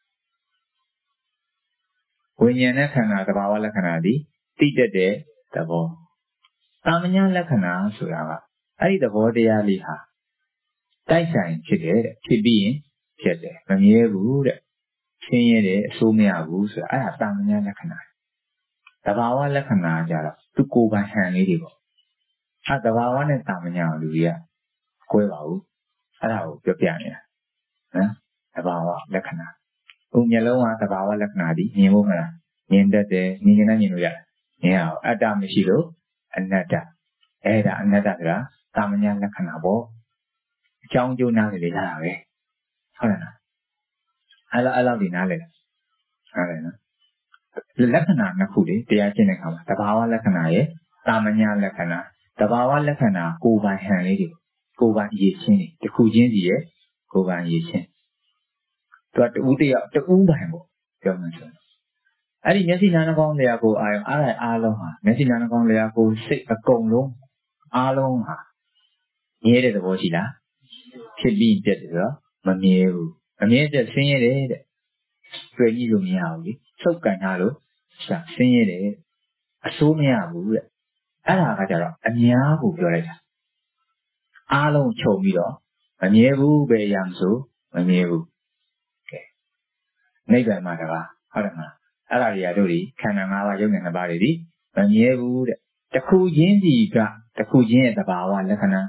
ဝိညာဉ်နဲ့ခန္ဓာသဘာဝလက္ခဏာဒီသိတတ်တဲ့သဘောသာမညလက္ခဏာဆိုတာကအဲ့ဒီသဘောတရားလေးဟာတိုက်ဆိုင်ဖြစ်တယ်တဲ့ဖြစ်ပြီးရင်ဖြစ်တယ်မမြဲဘူးတဲ့ရှင်းရတယ်အဆိုးမရဘူးဆိုတာအဲ့ဒါသာမညလက္ခဏာသဘာဝလက္ခဏာကြတော့သူကိုယ်ပိုင်ဟန်လေးတွေပေါ့သဘာဝနဲ့သာမညကိုလူတွေကကွဲပါဘူးအဲ့ဒါကိုပြောပြနေတာနော်သဘာဝလက္ခဏာမျက်လုံးကသဘာဝလက္ခဏာဒီမြင်ဖို့မလားမြင်တတ်တယ်မြင်ရင်လည်းမြင်လို့ရတယ်မြင်အောင်အတ္တမရှိလို့အနတ္တအဲ့ဒါအနတ္တဆိုတာသာမညလက္ခဏာပေါ့အကြောင်းကျိုးနားလည်ရတာပဲဟုတ်လားအဲ့လောက်ဒီနားလည်လားဟုတ်တယ်နော်လက္ခဏာနှစ်ခုလေတရားရှင်းတဲ့အခါမှာသဘာဝလက္ခဏာရဲ့သာမညလက္ခဏာသဘာဝလက္ခဏာကိုယ်ပိုင်ဟန်လေးတွေကိုယ်ပိုင်အရေးချင်းတွေတစ်ခုချင်းစီရဲ့ကိုယ်ပိုင်အရေးချင်းသူကတူးပိုင်ပေါ့ပြောမှဆိုအဲ့ဒီမျက်စိနားနှာခေါင်းလျှာကိုအာရုံအားလုံးဟာမျက်စိနားနှာခေါင်းလျှာကိုစိတ်အကုန်လုံးအားလုံးဟာမြဲတဲ့သဘောရှိလားဖြစ်ပြီးပြတ်တယ်ဆိုတော့မမြဲဘူးမမြဲတဲ့ဆင်းရဲတယ်တဲ့တွေ့ကြည့်လို့မရဘူးလေစုပ်ကန်ထားလို့ဆင်းရဲတယ်အဆိုးမရဘူးတဲ့အဲ့ဒါကကြတော့အများကိုပြောလိုက်တာအားလုံးခြုံပြီးတော့မမြဲဘူးပဲရမ်းဆိုမမြဲဘူးကဲနိဗ္ဗာန်မှာတကားဟုတ်တယ်မလားအဲ့ဒါတွေကတို့ဒီခန္ဓာ၅ပါးယုတ်နဲ့နှစ်ပါးတွေဒီမမြဲဘူးတဲ့တစ်ခုချင်းစီကတစ်ခုချင်းရဲ့သဘာဝလက္ခဏာ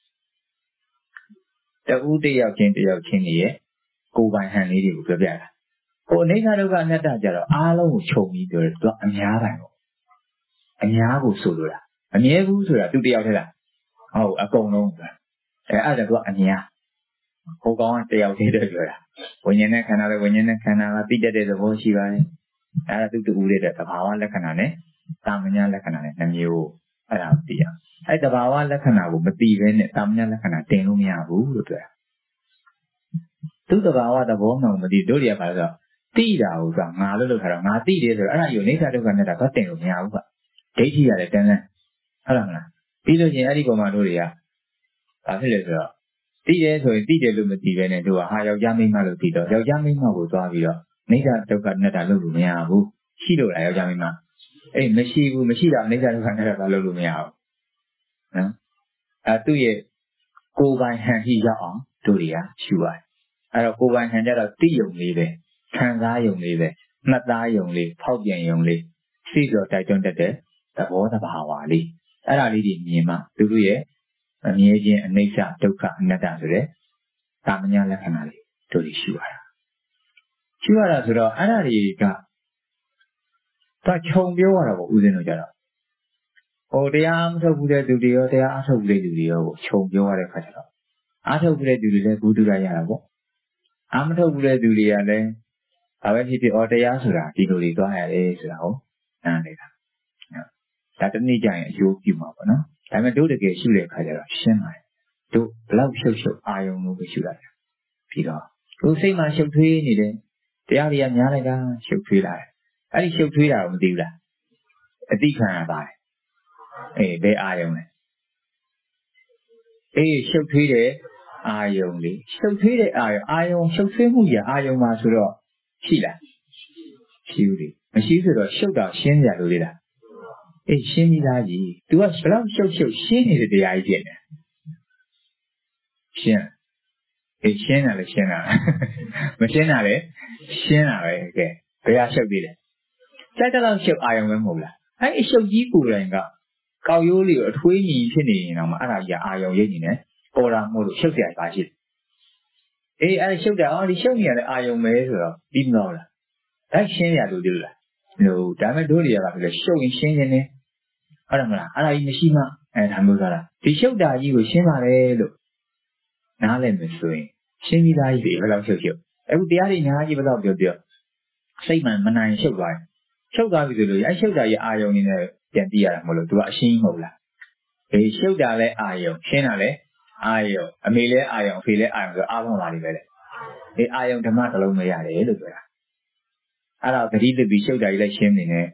တဦးတယောက်ချင်းတွေရဲ့ကိုယ်ပိုင်ဟန်လေးတွေကိုပြောပြတာဟိုအနိစ္စဒုက္ခအနတ္တကြတော့အားလုံးကိုခြုံပြီးပြောတယ်သူကအများပိုင်ပေါ့အများကိုဆိုလိုတာအမြဲဘူးဆိုတာသူတယောက်တည်းလားဟုတ်အကုန်လုံးပဲအဲ့ဒါသူကအများဟိုကောင်ကတယောက်တည်းပြောတာဝိညာဉ်နဲ့ခန္ဓာလည်းဝိညာဉ်နဲ့ခန္ဓာကသိတတ်တဲ့သဘောရှိပါတယ်အဲ့ဒါသူတူဦးတဲ့သဘာဝလက္ခဏာနဲ့သာမညလက္ခဏာနဲ့နှမျိုးအဲ့ဒါသိရအဲ့သဘာဝလက္ခဏာကိုမသိဘဲနဲ့သာမညလက္ခဏာတင်လို့မရဘူးလို့ပြောတာသူသဘာဝသဘောမှမသိတို့တွေကဘာလို့သိတာဟုတ်ကငါလို့လုပ်ထားတော့ငါသိတယ်ဆိုတော့အဲ့ဒါယူနေစာဒုက္ခနဲ့တော့တင်လို့မရဘူးကဒိဋ္ဌိရတယ်တန်းတန်းဟုတ်လားမလားပြီးလို့ချင်းအဲ့ဒီပုံမှာတို့တွေကဘာဖြစ်လဲဆိုတော့သိတယ်ဆိုရင်သိတယ်လို့မသိဘဲနဲ့တို့ကဟာယောက်ျားမိန်းမလို့သိတော့ယောက်ျားမိန်းမကိုသွားပြီးတော့နေစာဒုက္ခနဲ့တာလုပ်လို့မရဘူးရှိလို့လားယောက်ျားမိန်းမမရှိဘူးမရှိတာနေစာဒုက္ခနဲ့တာလုပ်လို့မရဘူးနော်သူ့ရဲ့ကိုယ်ပိုင်ဟန်ရှိရောက်အောင်တို့တွေကရှုရတယ်အဲ့တော့ကိုယ်ပိုင်ဟန်ကြတော့သိယုံလေးပဲခံစားယုံလေးပဲမှတ်သားယုံလေးဖောက်ပြန်ယုံလေးသိတော့တိုက်တွန်းတတ်တဲ့သဘောတဘာဝလေးအဲ့ဒါလေးတွေမြင်မှသူတို့ရဲ့အမြဲခြင်းအနိစ္စဒုက္ခအနတ္တဆိုတဲ့သာမညလက္ခဏာလေးတို့တွေရှုရတာဆိုတော့အဲ့ဒါတွေကခြုံပြောရတာပေါ့ဦးဇင်းတို့ကြတော့ဟိုတရားမထုတ်ဘူးတဲ့သူတွေရောတရားအထုတ်ဘူးတဲ့သူတွေရောကိုခြုံပြောရတဲ့ခါကျတော့အထုတ်ဘူးတဲ့သူတွေလည်းဘုဒ္ဓရရတာပေါ့မထုတ်ဘူးတဲ့သူတွေကလည်းဘာပဲဖြစ်ဖြစ်တရားဆိုတာဒီလိုတွေသွားရတယ်ဆိုတာကိုနားနေတာဒါတနည်းကြရင်အကျိုးပြုမှာပေါ့နော်ဒါပေမဲ့တို့တကယ်ရှုတဲ့အခါကျတော့ရှင်းပါတယ်တို့ဘလောက်ရှုပ်အာယုံလို့ပဲရှုလိုက်တယ်ပြီးတော့ကိုယ်စိတ်မှာရှုပ်ထွေးနေတယ်တရားတွေကများလိုက်တာရှုပ်ထွေးလာတယ်အဲ့ဒီရှုပ်ထွေးတာကိုမသိဘူးလားအတိခံရပါတယ်ဘယ်အာယုံလဲတရှုပ်ထွေးတဲ့အာယုံလေရှုပ်ထွေးတဲ့အာယုံရှုပ်ထွေးမှုကြီးအာယုံမှာဆိုတော့ရှိလားရှိဘူးလေမရှိဆိုတော့ရှုပ်တာရှင်းကြလို့လေလားရှင်းပြီးသားကြီး तू ကဘယ်လောက်ရှုပ်ရှင်းနေတဲ့တရားကြီးဖြစ်နေရှင်းရှင်းတာလေရှင်းတာမရှင်းတာလေရှင်းတာပဲကဲဘယ်ဟာရှုပ်သေးလဲကြိုက်တဲ့လောက်ရှုပ်အာယုံပဲမဟုတ်လားအရှုပ်ကြီးကိုယ်တိုင်ကကောက်ရိုးလေးကိုအထွေးကြီးဖြစ်နေရင်တော့အဲ့ဒါကြီးအာယုံရိပ်နေတယ်ပေါ်တာမို့လို့ရှုပ်เสียပါရှိတယ်အဲ့ရှုပ်တာဒီရှုပ်နေရတဲ့အာယုံပဲဆိုတော့ပြီးမလို့လားအဲ့ရှင်းရလို့ဒီလိုလားလို့ဒါမဲ့တို့တွေကလည်းရှုပ်ရင်ရှင်းနေတယ်ဟုတ်တယ်မလားအဲ့ဒါကြီးမရှိမှဒါမျိုးသွားတာဒီရှုပ်တာကြီးကိုရှင်းပါလေလို့နားလည်မယ်ဆိုရင်ရှင်းပြီးသားကြီးဘယ်လောက်ရှုပ်အခုတရားတွေညာကြီးဘယ်လောက်ပြောစိတ်မှန်မနိုင်ရှုပ်သွားတယ်ရှုပ်သွားပြီဆိုလို့ရှုပ်တာကြီးအာယုံနေနဲ့ပြန်သိရတာမဟုတ်လို့ तू ကအရှင်းမဟုတ်လားရှုပ်တာလဲအာယုံရှင်းတာလဲအာယုံအမေလဲအာယုံအဖေလဲအာယုံဆိုအားလုံးပါလိမ့်ပဲလေအာယုံဓမ္မတစ်လုံးမရတယ်လို့ပြောတာအဲ့တော့ဂတိသတိရှုပ်တာကြီးလည်းရှင်းနေတယ်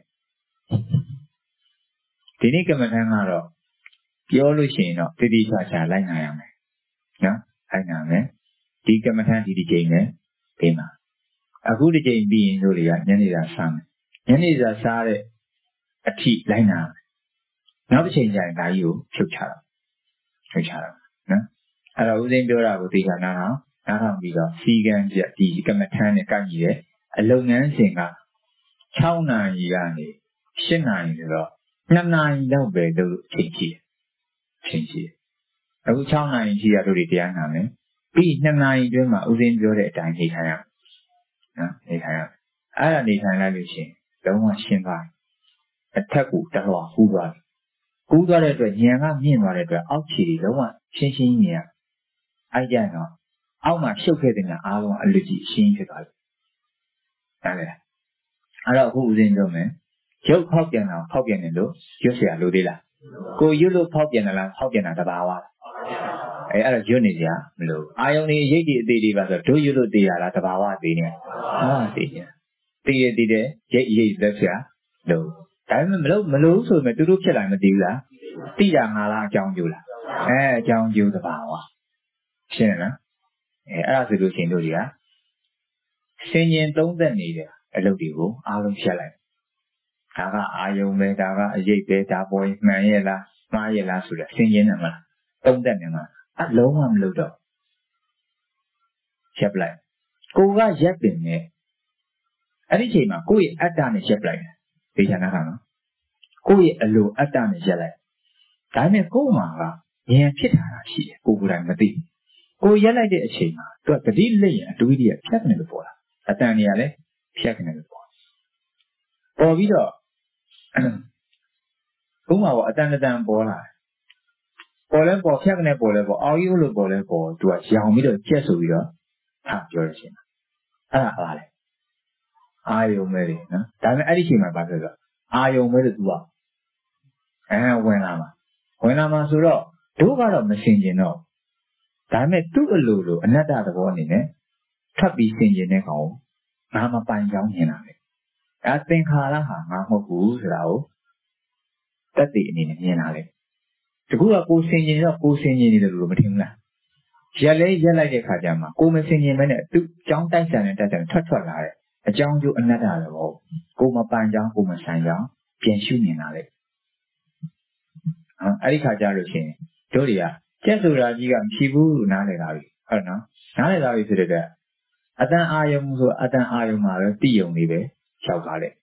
ဒီနေ့ကမ္မထမ်းကတော့ပြောလို့ရှိရင်တော့တတိချာချာလိုက်နိုင်ရမယ်နော်လိုက်နိုင်မယ်ဒီကမ္မထမ်းဒီချိန်နဲ့ဒီမှာအခုဒီချိန်ပြီးရင်တို့တွေကညနေစာစားမယ်ညနေစာစားတဲ့အထိလိုက်နိုင်မယ်နောက်တစ်ချိန်ကျရင်ဒါကြီးကိုဖြုတ်ချတော့နော်အဲ့တော့ဦးစင်းပြောတာကိုသိချာနားထောင်ပြီးတော့စီကံပြဒီကမ္မထမ်းနဲ့ကိုက်ညီတယ်အလုပ်ငန်းစဉ်က6နာရီကနေ8နာရီဆိုတော့2နာရီလောက်ပဲလို့ချိန်ကြည့်အခု6နာရီရှိရတို့တွေတရားနာမယ်ပြီး2နာရီတွင်းမှာဦးစင်းပြောတဲ့အတိုင်းနေထိုင်ရနော်နေထိုင်ရအဲ့ဒါနေထိုင်လိုက်လို့ရှိရင်လုံးဝရှင်းသွားအထက်ကိုတက်တော့ကူးသွားတဲ့အတွက်ဉာဏ်ကမြင့်သွားတဲ့အတွက်အောက်ခြေတွေလုံးဝရှင်းမြင်ရအဲ့ကြတော့အောက်မှာရှုပ်ခဲ့တဲ့အားလုံးအလွတ်ကြီးရှင်းဖြစ်သွားပြီဟုတ်လေအဲ့တော့အခုဦးစင်းပြောမယ်ရုပ်ဖောက်ပြန်တာဖောက်ပြန်တယ်လို့ရွတ်เสียလို့သေးလားကိုရွတ်လို့ဖောက်ပြန်တယ်လားဖောက်ပြန်တာတဘာဝလားအဲ့တော့ရွတ်နေကြမလို့အာယုန်တွေရိပ်တွေအသေးတွေပါဆိုတို့ရွတ်လို့သေးရလားတဘာဝသေးနေသေးတယ်ရိပ်လက်เสียလို့ဒါပေမဲ့မလို့ဆိုပေမဲ့သူတို့ဖြစ်လာမသိဘူးလားသိတာငါလားအကြောင်းကျိုးလားအကြောင်းကျိုးတဘာဝရှင်းလားအဲ့ဒါဆိုလို့ရှိရင်တို့တွေကဆင်ញင်သုံးသက်နေတဲ့အလုပ်တွေကိုအားလုံးဖြတ်လိုက်ဒါကအာယုံပဲဒါကအရေးပဲဒါပေါ်မှန်ရဲ့လားမှားရဲ့လားဆိုတော့ဆင်ញင်တယ်မလားသုံးသက်နေမှာအလုံးဝမလုပ်တော့ဖြတ်လိုက်ကိုကရက်ပင်နဲ့အဲ့ဒီချိန်မှာကိုယ့်ရဲ့အတ္တနဲ့ရက်လိုက်တယ်ဒီချာနာကနော်ကိုယ့်ရဲ့အလိုအတ္တနဲ့ရက်လိုက်ဒါနဲ့ကိုယ်မှာကဉာဏ်ဖြစ်တာရှိတယ်ကိုယ်ကိုယ်တိုင်မသိကိုရက်လိုက်တဲ့အချိန်မှာသူကတတိလက်ရင်အတွေးကြီးဖြတ်နေလို့ပေါ်လာအတန်တွေကလည်းဖြတ်နေလို့ပေါ်ပြီးတော့ဘုံမှာပေါ့အတန်ပေါ်လာပေါ်လဲပေါ်ဖြတ်ကနေပေါ်လဲပေါ်အောက်ရိုးလို့ပေါ်လဲပေါ်သူကရောင်ပြီးတော့ကျက်ဆိုပြီးတော့ဟာပြောရရှင်အဲ့ဒါပါလေအာယုံပဲလေနော်ဒါပေမဲ့အဲ့ဒီချိန်မှာဘာဖြစ်လဲအာယုံပဲလို့သူကဝင်လာမှာဆိုတော့တို့ကတော့မစင်ကျင်တော့ဒါပေမဲ့သူ့အလိုလိုအနတ္တသဘောအနေနဲ့ထပ်ပြီးစင်ကျင်တဲ့ကောင်ငါမပိုင်ကြောင်းမြင်တာပဲအဲသင်္ခါရဟာငါမဟုတ်ဘူးဆိုတာကိုတတ်သိအနေနဲ့မြင်လာတယ်တကူကကိုစင်ကျင်တော့ကိုစင်ကျင်နေတယ်လို့မထင်ဘူးလားရက်လိုက်တဲ့ခါကျမှကိုမစင်ကျင်မဲနဲ့သူ့ကြောင်းတိုက်ဆန်တဲ့တက်ထွက်လာတဲ့အကြောင်းကျိုးအနတ္တသဘောကိုမပိုင်ကြောင်းကိုမဆိုင်ကြောင်းပြန်ရှုမြင်လာတယ်အဲ့ဒီခါကျလို့ရှိရင်တို့တွေကကျက်ဆိုတာကြီးကမရှိဘူးလို့နားလည်တာပြီဟုတ်နော်နားလည်တာပြီဆိုတဲ့အတန်အာယုံဆိုအတန်အာယုံမှာပဲတိယုံလေးပဲရောက်သွားတဲ့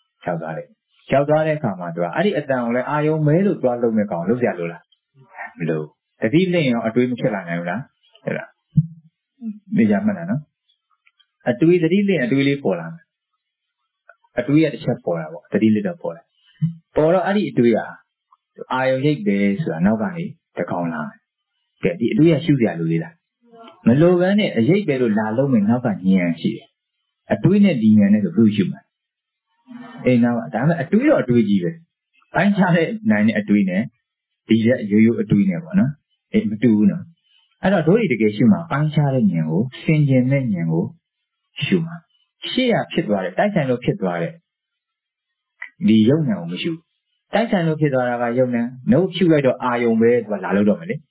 အခါမှာသူကအဲ့ဒီအတန်ကိုလည်းအာယုံမဲလို့သွားလုံးမဲ့ကောင်လုပ်ရလို့လားမလို့တတိလင့်ရောအတွေးမဖြစ်လာနိုင်ဘူးလားဟုတ်လားနေကြမှတ်တာနော်အတွေးတတိလင့်အတွေးလေးပေါ်လာမယ်အတွေးရတစ်ချက်ပေါ်တာပေါ့တတိလင့်တော့ပေါ်တော့အဲ့ဒီအတွေးကအာယုံရိပ်ပဲဆိုတာနောက်ကနေတကောင်လာကဲဒီအတွေးရရှုစရာလိုသေးလားမလိုဘဲနဲ့အရိပ်ပဲလို့လာလုံးမဲ့နောက်ကဉာဏ်ရှိတယ်အတွေးနဲ့ဒီဉာဏ်နဲ့ဆိုသူ့ရှုမှာနောက်ကဒါပေမဲ့အတွေးတော့အတွေးကြီးပဲပိုင်းခြားတဲ့နိုင်တဲ့အတွေးနဲ့ဒီရဲ့ရိုးအတွေးနဲ့ပေါ့နော်မတူဘူးနော်အဲ့တော့တို့တကယ်ရှုမှာပိုင်းခြားတဲ့ဉာဏ်ကိုစင်ကြင်တဲ့ဉာဏ်ကိုရှုမှာရှေ့ရဖြစ်သွားတဲ့တိုက်ဆိုင်လို့ဖြစ်သွားတဲ့ဒီယုံဉာဏ်ကိုမရှုတိုက်ဆိုင်လို့ဖြစ်သွားတာကယုံဉာဏ်နှုတ်ရှုလိုက်တော့အာယုံပဲသူကလာလို့တော့မယ်လေ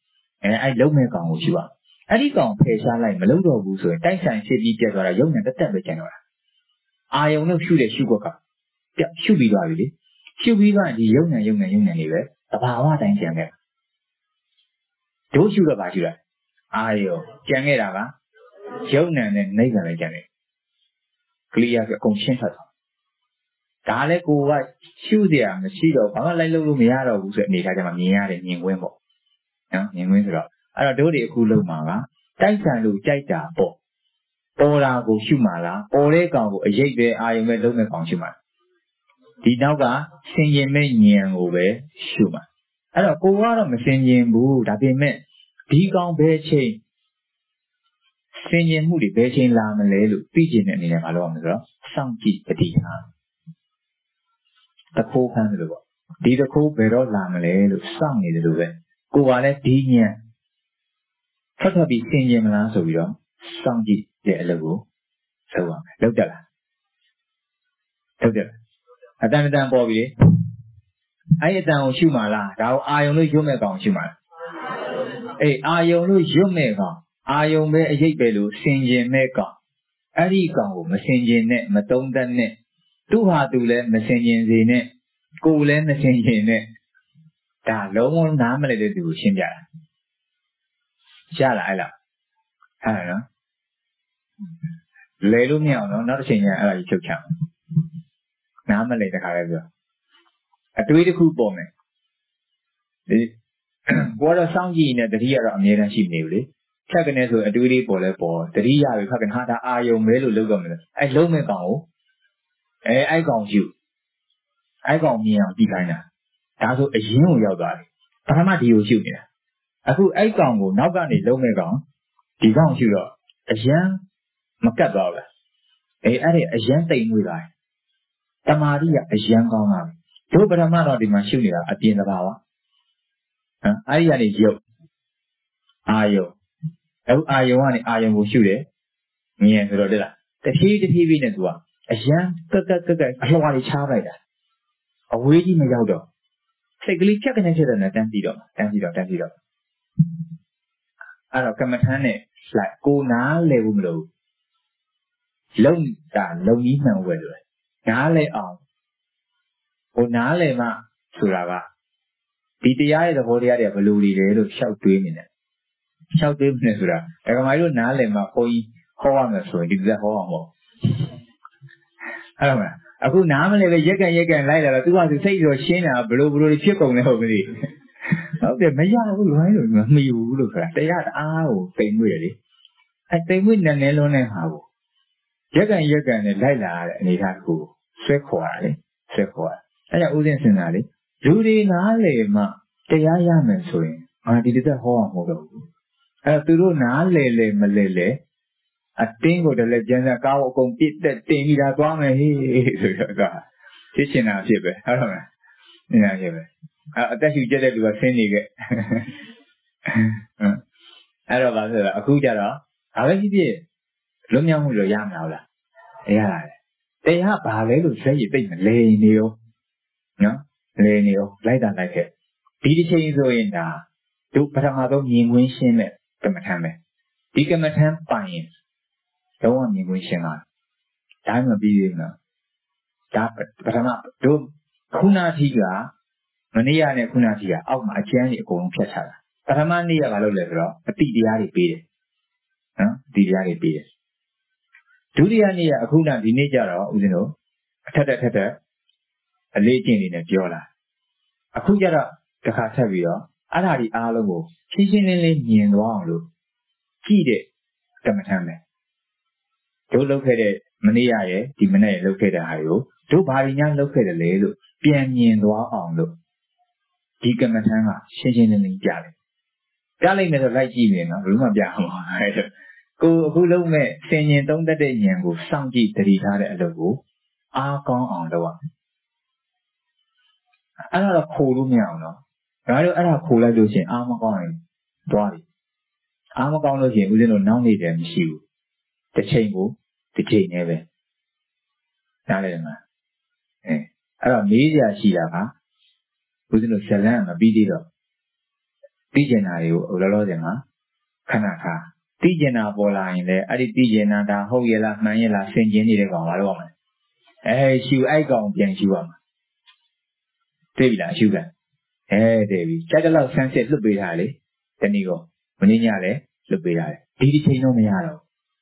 အဲ့လုံးမဲ့ကောင်ကိုရှိပါအဲ့ဒီကောင်ဖယ်ရှားလိုက်မလုပ်တော့ဘူးဆိုရင်တိုက်ဆိုင်ဖြစ်ပြီးပြတ်သွားတာရုပ်နဲ့တက်တက်ပဲကျန်တော့တာအာယုံလို့ရှုတဲ့ရှုခွက်ကပြရှုပြီးသွားပြီလေရှုပြီးသွားဒီရုပ်နဲ့နေပဲတဘာဝတိုင်းကျန်ခဲ့တို့ရှုတော့ပါရှုတာအာယုံကျန်ခဲ့တာကရုပ်နဲ့နိဗ္ဗာန်လည်းကျန်တယ်ကလီယာကအကုန်ရှင်းထွက်သွားဒါလည်းကိုကရှုเสียမရှိတော့ဘာမှလိုက်လို့မရတော့ဘူးဆိုတဲ့အနေထားကျမှမြင်ရတယ်မြင်ကွင်းပေါ့နော်မြင်ကွင်းဆိုတော့အဲ့တော့တို့တွေအခုလုံးမှာကတိုက်ဆန်လို့ကြိုက်တာပေါ့ပေါ်တာကိုရှုမှလားပေါ်တဲ့ကောင်ကိုအရေးပဲအာယုံပဲလုံးမဲ့ကောင်ရှုမှလားဒီနောက်ကဆင်ញင်မဲ့ဉာဏ်ကိုပဲရှုမှအဲ့တော့ကိုကတော့မဆင်ញင်ဘူးဒါပေမဲ့ဒီကောင်ဘယ်ချိန်ဆင်ញင်မှုတွေဘယ်ချိန်လာမလဲလို့သိကျင်တဲ့အနေနဲ့မလုပ်အောင်ဆိုတော့စောင့်ကြည့်တတိဟာတခိုးခန်းတယ်လို့ပေါ့ဒီတခိုးဘယ်တော့လာမလဲလို့စောင့်နေတယ်လို့ပဲကိုကလည်းဒီဉာဏ်ဖတ်ပြီးဆင်ញင်မလားဆိုပြီးတော့စောင့်ကြည့်တဲ့အလုပ်ကိုလုပ်ရမယ်လုပ်တတ်လားလုပ်တတ်အတန်ပေါ်ပြီလေအဲ့အတန်ကိုရှုမှလားဒါကိုအာယုံလို့ရွတ်မဲ့ကောင်ရှုမှလားအေးအာယုံလို့ရွတ်မဲ့ကောင်အာယုံပဲအရေးပဲလို့ဆင်ញင်မဲ့ကောင်အဲ့ဒီကောင်ကိုမဆင်ញင်နဲ့မတုံးတတ်နဲ့သူ့ဟာသူလည်းမဆင်ញင်စေနဲ့ကိုယ်လည်းမဆင်ញင်နဲ့ဒါလုံးဝနားမလည်တဲ့သူကိုရှင်းပြတာရလားအဲ့လားအဲ့နော်လဲလို့မရအောင်နော်နောက်တစ်ချိန်ကျရင်အဲ့ဒါကြီးချုပ်ချနားမလည်တဲ့ခါလဲပြောအတွေးတစ်ခုပေါ်မယ်ဒီဘောတော့စောင့်ကြည့်နေတဲ့တတိယတော့အမြဲတမ်းရှိနေဘူးလေဖြတ်ကနေဆိုအတွေးလေးပေါ်လဲပေါ်တတိယပဲဖတ်ကနေဟာဒါအာယုံပဲလို့လုပ်တော့မယ်အဲ့လုံးမဲ့ကောင်ကိုအဲ့ကောင်ယူအဲ့ကောင်မြင်အောင်ကြည့်ခိုင်းတာဒါဆိုအရင်ကိုရောက်သွားတယ်ပထမဒီကိုရှုနေတာအခုအဲ့ကောင်ကိုနောက်ကနေလုံးမဲ့ကောင်ဒီကောင်ရှုတော့အရင်မကတ်သွားဘူးလားအဲ့ဒီအရင်တိမ်မွေးသွားတယ်တမာတိကအရင်ကောင်းတာတို့ပထမတော့ဒီမှာရှုနေတာအပြင်သဘာဝအဲ့ဒီကနေရုပ်အာယုံအခုအာယုံကနေအာယုံကိုရှုတယ်မြင်ဆိုတော့တဲ့လားတဖြည်းဖြည်းနဲ့သူကအရန်ကက်ကအလှော်လေးချားလိုက်တာအဝေးကြီးမရောက်တော့စိတ်ကလေးဖြတ်ကနေဖြစ်တယ်နဲ့တန်းပြီးတော့အဲ့တော့ကမ္မထမ်းနဲ့လိုက်ကိုနားလဲဘူးမလို့လုံတာလုံကြီးမှန်ဝဲလို့နားလဲအောင်ဟိုနားလဲမှဆိုတာကဒီတရားရဲ့သဘောတရားတွေကဘယ်လိုတွေလဲလို့ရှောက်တွေးနေတယ်ရှောက်တွေးနေဆိုတာဒကမာကြီးတို့နားလဲမှဘုန်းကြီးဟောရမယ်ဆိုရင်ဒီသက်ဟောအောင်ပေါ့အဲ့တော့အခုနားမလဲပဲရက်ကန်လိုက်လာတော့သူကသူစိတ်ရောရှင်းတာဘယ်လိုဖြစ်ကုန်လဲဟုတ်မသိဟုတ်တယ်မရဘူးလွိုင်းလို့မမှီဘူးလို့ဆိုတာတရားတအားကိုတိမ်မွေ့တယ်လေအဲ့တိမ်မွေ့နဲ့လုံးနဲ့ဟာကိုရက်ကန်နဲ့လိုက်လာတဲ့အနေထားကိုဆွဲခေါ်တာလေဆွဲခေါ်တာအဲ့ဒါဥစဉ်စဉ်းစားလေလူတွေနားလေမှတရားရမယ်ဆိုရင်ဒီတစ်သက်ဟောအောင်မဟုတ်တော့ဘူးအဲ့သူတို့နားလေမလဲအတင်းကိုတည်းကျန်းစာကားကိုအကုန်ပြစ်တက်တင်ပြီးတာသွားမယ်ဟေးဆိုတော့ကဖြစ်ချင်တာဖြစ်ပဲဟုတ်တယ်မလားနေရဖြစ်ပဲအသက်ရှူကျက်တဲ့လူကဆင်းနေခဲ့အဲ့တော့ဗာဆိုတော့အခုကျတော့ဘာပဲဖြစ်ဖြစ်လွတ်မြောက်မှုတော့ရမှာဟုတ်လားရရတယ်တရားဘာလဲလို့ဆွဲရည်သိမ့်မလဲနေရောနော်လဲနေရောလိုက်တာလိုက်ခဲ့ဒီတစ်ချိန်ဆိုရင်ဒါတို့ပထမဆုံးမြင်ကွင်းရှင်းတဲ့ကမ္မထမ်းပဲဒီကမ္မထမ်းပိုင်ရင်လုံးဝမြင်ကွင်းရှင်းလာဒါမှမပြီးသေးဘူးနော်ဒါပထမတို့ခုနာတိကမနေ့ကနဲ့ခုနာတိကအောက်မှာအကျန်းကြီးအကုန်လုံးဖြတ်ချတာပထမနေ့ကဘာလုပ်လဲဆိုတော့အတိတရားတွေပေးတယ်နော်အတိတရားတွေပေးတယ်ဒုတိယနေ့ကအခုနာဒီနေ့ကျတော့ဦးဇင်းတို့အထက်အလေးကျင့်နေနဲ့ပြောလာအခုကျတော့တစ်ခါဆက်ပြီးတော့အဲ့ဒါဒီအားလုံးကိုရှင်းရှင်းလင်းလင်းမြင်သွားအောင်လို့ကြည့်တဲ့ကမ္မထမ်းပဲတို့လုပ်ခဲ့တဲ့မနေ့ရရဲ့ဒီမနေ့ရလုပ်ခဲ့တဲ့ဟာကိုတို့ဘာတွေညာလုပ်ခဲ့တယ်လဲလို့ပြန်မြင်သွားအောင်လို့ဒီကမ္မထမ်းကရှင်းရှင်းလင်းလင်းပြလိုက်မယ်ဆိုလိုက်ကြည့်နေနော်ဘယ်မှပြအောင်ပါအဲ့ဒါကိုအခုလုံးမဲ့ဆင်ញင်သုံးသက်တဲ့ဉာဏ်ကိုစောင့်ကြည့်တတိထားတဲ့အလုပ်ကိုအားကောင်းအောင်လုပ်ရမယ်အဲ့ဒါတော့ခိုးလို့မရအောင်နော်ဒါတို့အဲ့ဒါခိုးလိုက်လို့ရှိရင်အားမကောင်းရင်သွားပြီအားမကောင်းလို့ရှိရင်ဦးဇင်းတို့နောက်နေတယ်မရှိဘူးတစ်ချိန်ကိုတစ်ချိန်နဲ့ပဲနားလည်တယ်မလားအဲ့တော့မေးစရာရှိတာကဦးဇင်းတို့ဇလန်းမပြီးသေးတော့သိကျင်တာတွေကိုလောလောဆယ်မှာခဏခါသိကျင်တာပေါ်လာရင်လည်းအဲ့ဒီသိကျင်တာဒါဟုတ်ရဲ့လားမှန်ရဲ့လားဆင်ကျင်နေတဲ့ကောင်ဘာလို့ရမလဲရှူအဲ့ကောင်ပြန်ရှူရမှာသိပြီလားရှူကသိပြီကြိုက်တဲ့လောက်ဆန်းစစ်လွတ်ပေးထားလေတနည်းကောမင်းညလည်းလွတ်ပေးထားတယ်ဒီတစ်ချိန်တော့မရတော့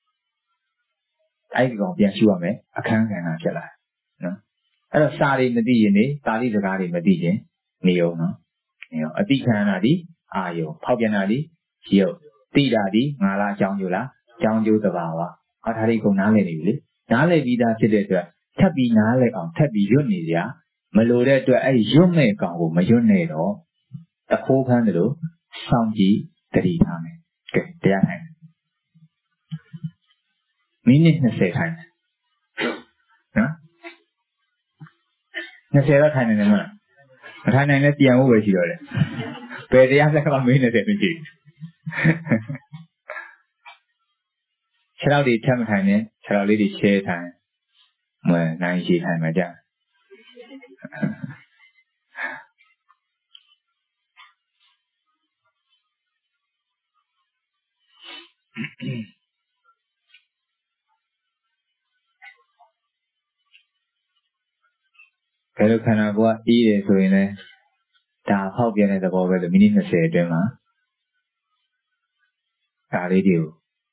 အဲ့ဒီကောင်ပြန်ရှူရမယ်အခန်းကဏ္ဍဖြစ်လာနော်အဲ့တော့စာတွေမသိရင်နေသာလိစကားတွေမသိရင်နေအောင်နော်နေအောင်အတိခန္ဓာဒီအာယုံဖောက်ပြန်တာဒီရုပ်တိတာဒီငါလားအကြောင်းကျိုးလားအကြောင်းကျိုးသဘာဝဒါတွေကုန်နားလည်နေပြီလေနားလည်ပြီးသားဖြစ်တဲ့အတွက်ထပ်ပြီးနားလည်အောင်ထပ်ပြီးရွတ်နေကြမလိုတဲ့အတွက်အဲ့ရွတ်မဲ့ကောင်ကိုမရွတ်နဲ့တော့တခိုးဖမ်းတယ်လို့စောင့်ကြည့်တတိထားမယ်ကဲတရားထိုင်မိနစ်20ထိုင်နော်20တော့ထိုင်နေတယ်မလားမထိုင်နိုင်လည်းပြန်ဖို့ပဲရှိတော့တယ်ဘယ်တရားစက်ကမိနစ်20မရှိခြေထောက်တွေထပ်မထိုင်နဲ့ခြေထောက်လေးတွေချဲထိုင်မနိုင်ရှိထိုင်မှာကြဘယ်လိုခန္ဓာကိုယ်ကအေးတယ်ဆိုရင်လည်းဒါဖောက်ပြန်တဲ့သဘောပဲလို့မိနစ်20အတွင်းမှာဒါလေးတွေကို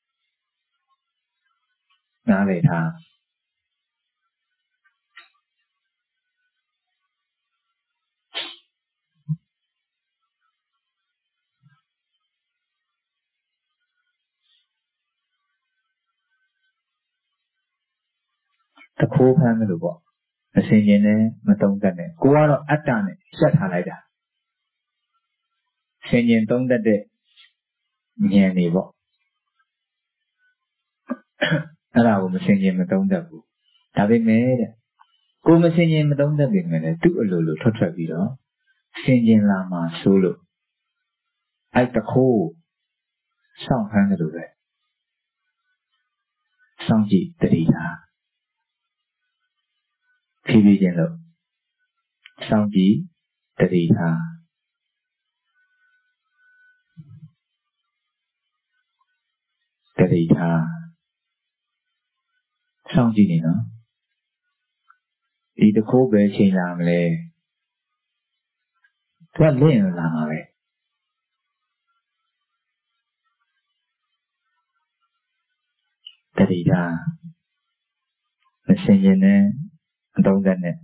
နားလည်ထားတခိုးဖမ်းတယ်လို့ပေါ့မစင်ကျင်နဲ့မတုံးတတ်နဲ့ကိုကတော့အတ္တနဲ့ရှက်ထားလိုက်တာစင်ကျင်တုံးတတ်တဲ့ဉာဏ်တွေပေါ့အဲ့ဒါကိုမစင်ကျင်မတုံးတတ်ဘူးဒါပေမဲ့တဲ့ကိုမစင်ကျင်မတုံးတတ်ပေမဲ့လည်းသူ့အလိုလိုထွက်ပြီးတော့စင်ကျင်လာမှဆိုးလို့အဲ့တခိုးစောင့်ဖမ်းတယ်လို့ပဲစောင့်ကြည့်တတိထားဖြည်းဖြည်းချင်းလို့စောင့်ကြည့်တတိထားတတိထားစောင့်ကြည့်နေနော်ဒီတခိုးပဲချိန်လာမလဲသူကလင့်လာမှာပဲတတိထားမစင်ကျင်နဲ့အတုံးသက်နဲ့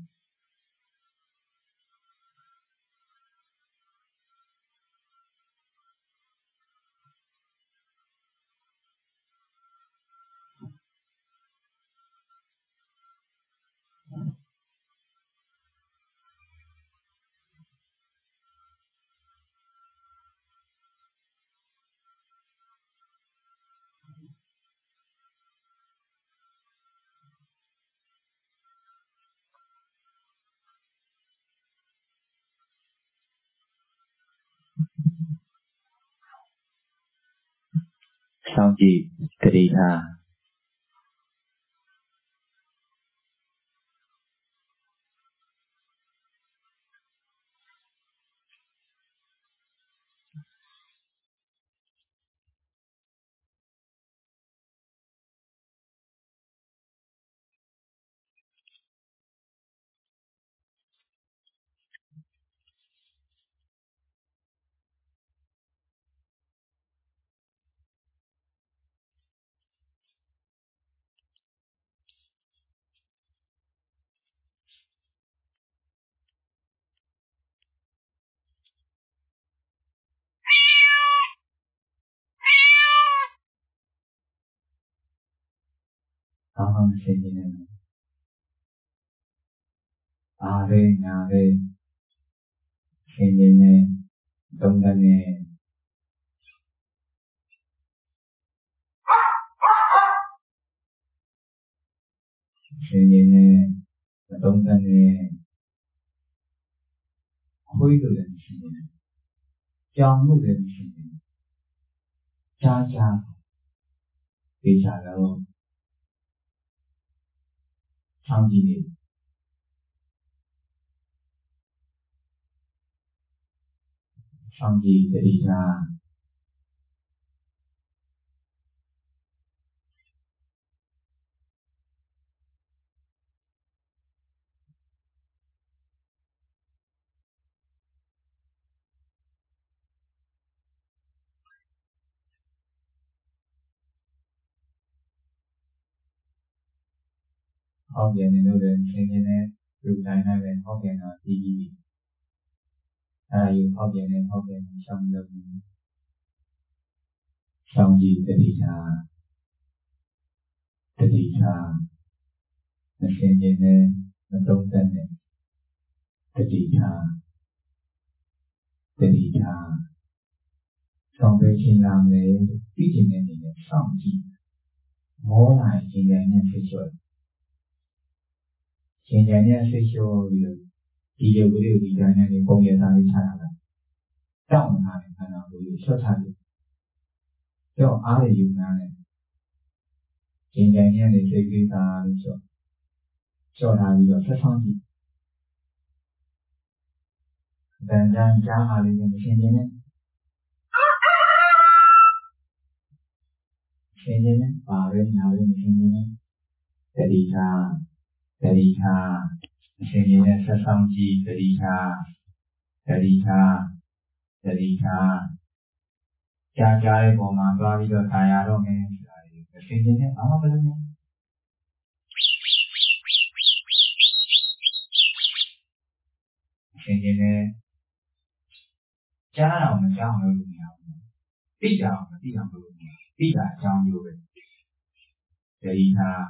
စောင့်ကြည့်တတိထားဘာမှမစင်ကျင်နဲ့အားပဲညာပဲစင်ကျင်နဲ့တုံးသက်နဲ့စင်ကျင်နဲ့တုံးသက်နဲ့ခွေးလို့လည်းမရှိဘူးကြောင်လို့လည်းမရှိဘူးကြားသိကြတော့စောင့်ကြည့်နေစေဆောင်ကြည့်တတိထားဟောပြန်နေလို့လည်းသင်ခြင်းနဲ့လူတိုင်းနဲ့ပဲဟောပြန်တာပြီးပြီအဲဒါယူဟောပြန်နေရှောင်းလို့ရှောင်းကြည့်တတိထားမသင်ခြင်းနဲ့မသုံးသပ်နဲ့တတိထားဆောင်ပဲခြင်းလာမယ်ပြီးခြင်းနဲ့နေနဲ့စောင့်ကြည့်မောလာခြင်းနဲ့ဆိတ်လျှော့ခြင်းနဲ့ဆိတ်လျှော့ပြီးတော့ဒီရုပ်ကလေးကိုဒီတိုင်းနဲ့ပုံရသားလေးချတာလားတောင်းထားတဲ့ခန္ဓာကိုယ်ကိုလျှော့ချတယ်ကြောက်အားရယူနာနဲ့ခြင်းနဲ့စိတ်ကိစ္စလို့လျှော့ထားပြီးတော့ဆက်ဆောင်ကြည့်တန်တန်ကြားပါလိမ့်မယ်ခြင်းနဲ့ပါပဲညာပဲခြင်းနဲ့တတိထားအရှင်ကြီးနဲ့ဆက်ဆောင်ကြည့်တတိထားကြားတဲ့ပုံမှာသွားပြီးတော့ခါရတော့မယ်ဆိုတာလေအရှင်ကြီးနဲ့ဘာမှမလုပ်နဲ့အရှင်ကြီးနဲ့ကြားအောင်မကြားအောင်လုပ်လို့မရဘူးသိကြအောင်မသိအောင်လုပ်လို့မရဘူးသိတာအကြောင်းမျိုးပဲတတိထား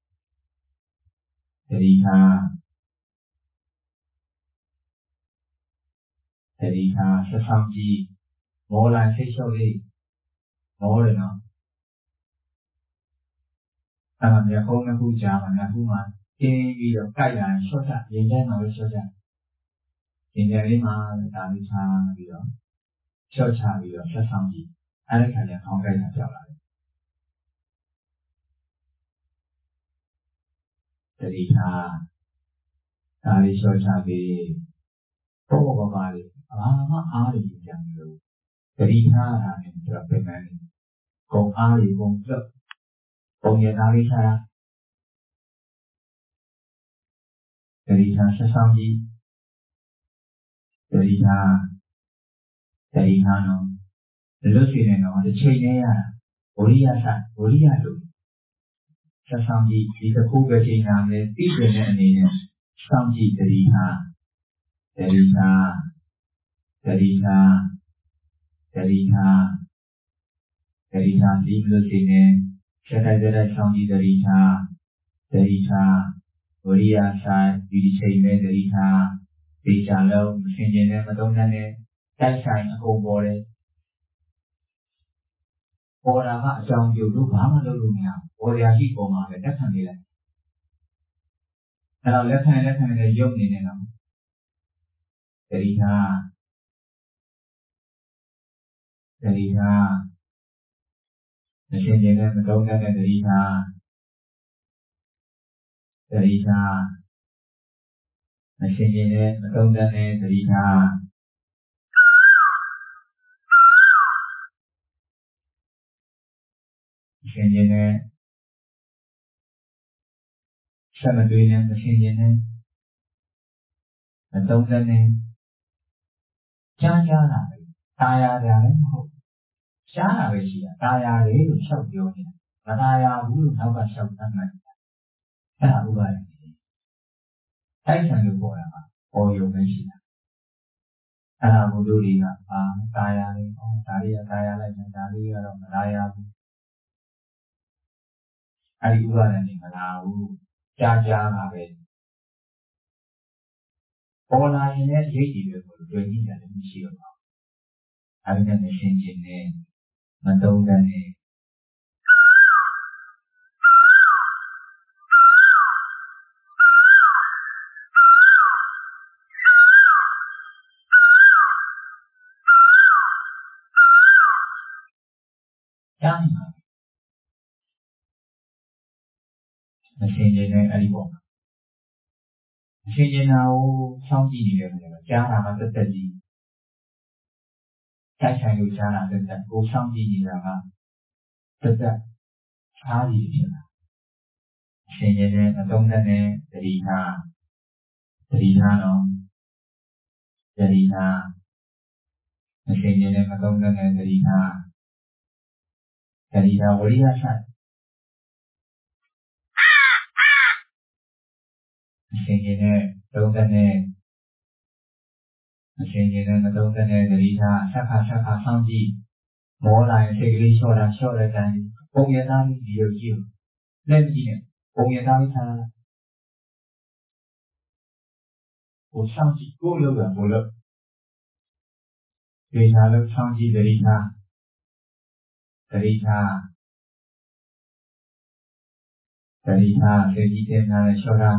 ဆက်ဆောင်ကြည့်မောလာဆိတ်လျှော့လေးမောတယ်နော်အဲ့မှာမျက်ခုံးနှစ်ခုကြားမှာနှစ်ခုမှတင်းပြီးတော့ကြိုက်လာရင်လျှော့ချရင်ထဲမှာပဲလျှော့ချရင်ထဲလေးမှာဒါလေးချပြီးတော့လျှော့ချပြီးတော့ဆက်ဆောင်ကြည့်အဲ့ဒီခါကျခေါင်းကိုက်တာကြောက်လာတယ်တတိထားဒါလေးလျှော့ချပြီးပေါ်ပါလေးဘာမှအားရည်ပြန်လို့တတိထားတာနဲ့ဆိုတော့ပြန်မယ်ကုန်အားရည်ကုန်လွတ်ပုံရသားလေးချတာတတိထားဆက်ဆောင်ကြည့်တတိထားနော်လွတ်စီနေတော့တစ်ချိန်နဲ့ရတာဝိရိယလို့ဆက်ဆောင်ကြည့်ဒီတစ်ခုပဲချိန်နာမယ်ပြီးတဲ့အနေနဲ့စောင့်ကြည့်တတိထားဒီမလို့စီနေဆက်တိုက်ဆောင်ကြည့်တတိထားဝိရိယဆိုင်ဒီချိန်နဲ့တတိထားဒီချလုံးမစင်ကျင်နဲ့မသုံးနဲ့တိုက်ဆိုင်အကုန်ပေါ်တယ်ပေါ်တာကအကြောင်းပြုလို့ဘာမှလုပ်လို့မရဘူးပေါ်ရာရှိပေါ်မှာပဲလက်ခံနေလိုက်အဲ့တော့လက်ခံနဲ့ရုပ်နေနေတော့တတိထားမစင်ကျင်နဲ့မသုံးနဲ့တတိထားမစင်ကျင်နဲ့မသုံးနဲ့တတိထားရှင်ကျင်နဲ့ဆက်မတွေးနဲ့မရှင်ကျင်နဲ့မသုံးနဲ့ကြားတာပဲတာယာတယ်လည်းမဟုတ်ရှားတာပဲရှိတာတာယာလေလို့လျှောက်ပြောနေတာမတာယာဘူးလို့နောက်ကလျှောက်တတ်မှတ်နေတာအဲ့ဒါဥပါဒ်တိုက်ဆိုင်လို့ပေါ်တာပါပေါ်ရုံပဲရှိတာအဲ့ဒါဘုဒ္ဓတွေကတာယာလေဒါလေးကတာယာလိုက်တယ်ဒါလေးကတော့မတာယာဘူးအဲ့ဒီဥပါဒ်နဲ့မလာဘူးကြားတာပဲပေါ်လာရင်လည်းရိတ်တည်ပဲပေါ်လို့တွေ့ကြည့်ရတယ်မရှိတော့ပါဘူးအဲ့ဒီနဲ့ရှင်းခြင်းနဲ့မသုံးတဲ့ကြားနေမှာမရှင်းခြင်းနဲ့အဲ့ဒီပေါ်မှာရှင်းခြင်းနာကိုစောင့်ကြည့်နေတယ်ဆိုတော့ကြားတာကတက်ကြီးတိုက်ဆိုင်လို့ကြားတာတက်တက်ကိုစောင့်ကြည့်နေတာကတက်တက်ခြားစီဖြစ်လာအရှင်ရဲ့မသုံးတဲ့နဲ့တတိထားတော့တတိထားအရှင်ရဲ့မသုံးတဲ့နဲ့တတိထားဝရိယဆိုင်အရှင်ရဲ့သုံးတဲ့နဲ့အရှင်ရဲ့မသုံးတဲ့နဲ့တတိထားဆက်ခါစောင့်ကြည့်မောလာရင်စိတ်ကလေးလျှော့တဲ့တိုင်းပုံရသားလေးဒီလိုကြည့်လက်ကြည့်နဲ့ပုံရသားလေးထားကိုစောင့်ကြည့်ကိုလို့ပဲကိုလို့ဒေသလို့စောင့်ကြည့်တတိထားစိတ်ကြီးတင်ထားတဲ့လျှော့တာ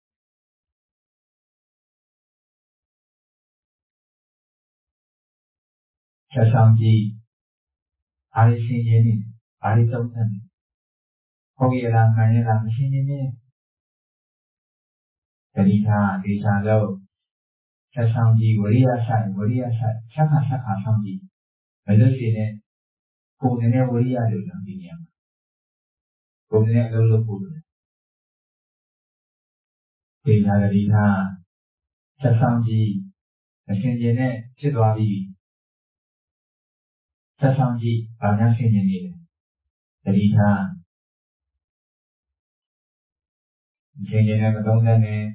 ဆက်ဆောင်ကြည့်အားရရှင်းနေအားရသုံးတယ်ဟုတ်ရလားမှန်ရလားမရှင်းနေနဲ့တတိထားဒေသလို့ဆက်ဆောင်ကြည့်ဝရိယဆိုင်ဆက်ခါဆောင်ကြည့်မလို့ရှိရင်ကိုယ်နဲ့ဝရိယလို့လုပ်နေရမှာကိုယ်နဲ့အလုပ်လုပ်ဖို့ဒေသတတိထားဆက်ဆောင်ကြည့်အရှင်ကျင်နဲ့ဖြစ်သွားပြီဆက်ဆောင်ကြည့်ဘာများရှင်းနေလဲတတိထားအရှင်ကျင်နဲ့မသုံးတဲ့နဲ့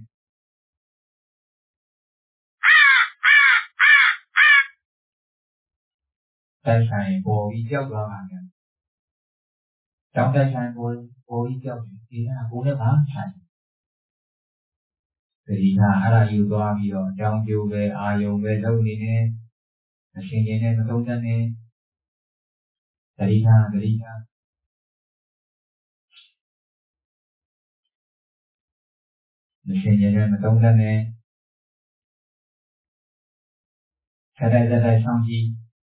တိုက်ဆိုင်ပေါ်ပြီးကြောက်သွားတာနဲ့တောင်းတိုက်ဆိုင်ပေါ်ပြီးကြောက်တယ်ဒီကကိုယ်နဲ့ဘာဆိုင်တတိထားအဲ့ဒါယူသွားပြီးတော့အကြောင်းကျိုးပဲအာယုံပဲလုပ်နေနေအရှင်ကျင်နဲ့မသုံးတဲ့နဲ့တတိထားအရှင်ကျင်နဲ့မသုံးတဲ့နဲ့ဆက်တိုက်ဆောင်ကြည့်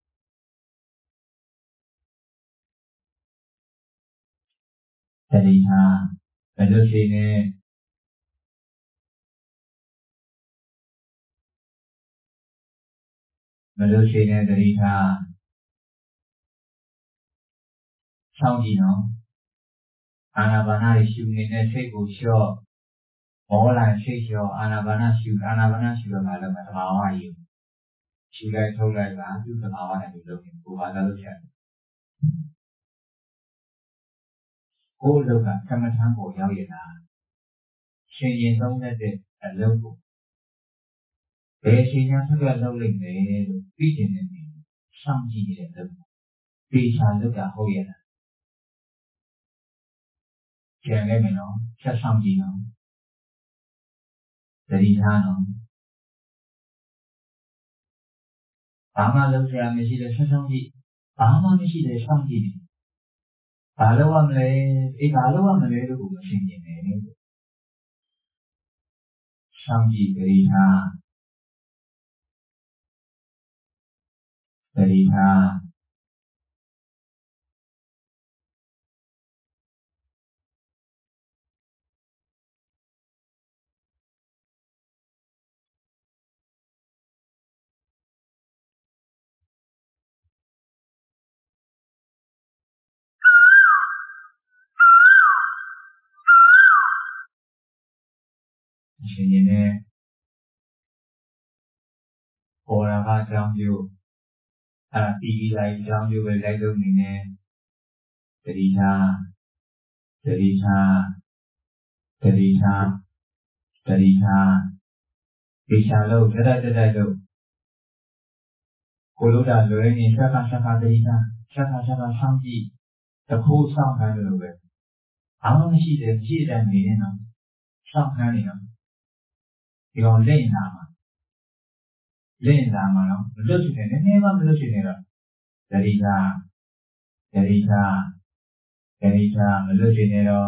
တတိထားဘယ်လိုရှိနေတတိထားစောင့်ကြည့်နော်အာနာပါနတွေရှုနေတဲ့စိတ်ကိုလျှော့မောလာစိတ်လျှော့အာနာပါနရှုတော့ဘာလို့မသမာဝါယူရှုလိုက်ထုတ်လိုက်ပါသူသမာဝါနဲ့လုပ်နေကိုဘာလို့ချက်ကိုလောကကမ္မထံကိုရောက်ရတာရှင်ရင်သုံးတဲ့အလုပ်ကိုဘယ်ချိန်မှဆက်လုပ်လိမ့်မယ်လို့ပြီးကျင်နေပြီစောင့်ကြည့်နေတဲ့အလုပ်ပေချာလုပ်တာဟုတ်ရလားကျန်ခဲ့မယ်နော်ဆက်ဆောင်ကြည့်နော်တတိထားနော်ဘာမှလုပ်စရာမရှိတဲ့ဆက်ဆောင်ကြည့်ဘာမှမရှိတဲ့စောင့်ကြည့်ဘာလို့ရမလဲဘာလို့ရမလဲလို့ကိုမရှင်းနေနဲ့စောင့်ကြည့်တတိထားအရှင်ရင်နဲ့ပေါ်လာကအကြောင်းကျိုးပြီးလိုက်အကြောင်းကျိုးပဲလိုက်လို့နေနဲ့တတိထားဒေချာလို့တက်လို့ကိုလိုတာလွယ်နေဆက်ခါတတိထားဆက်ခါဆောင်းကြည့်တခုဆောင်းခိုင်းလို့ပဲအားမရှိတဲ့ကြည့်တဲ့နေနေနော်ဆောင်းခိုင်းနေနော်ဒီကောင်လင့်လာမှာနော်မလွတ်ချင်နေနည်းနည်းမှမလွတ်ချင်နေတော့တတိထားမလွတ်ချင်နေတော့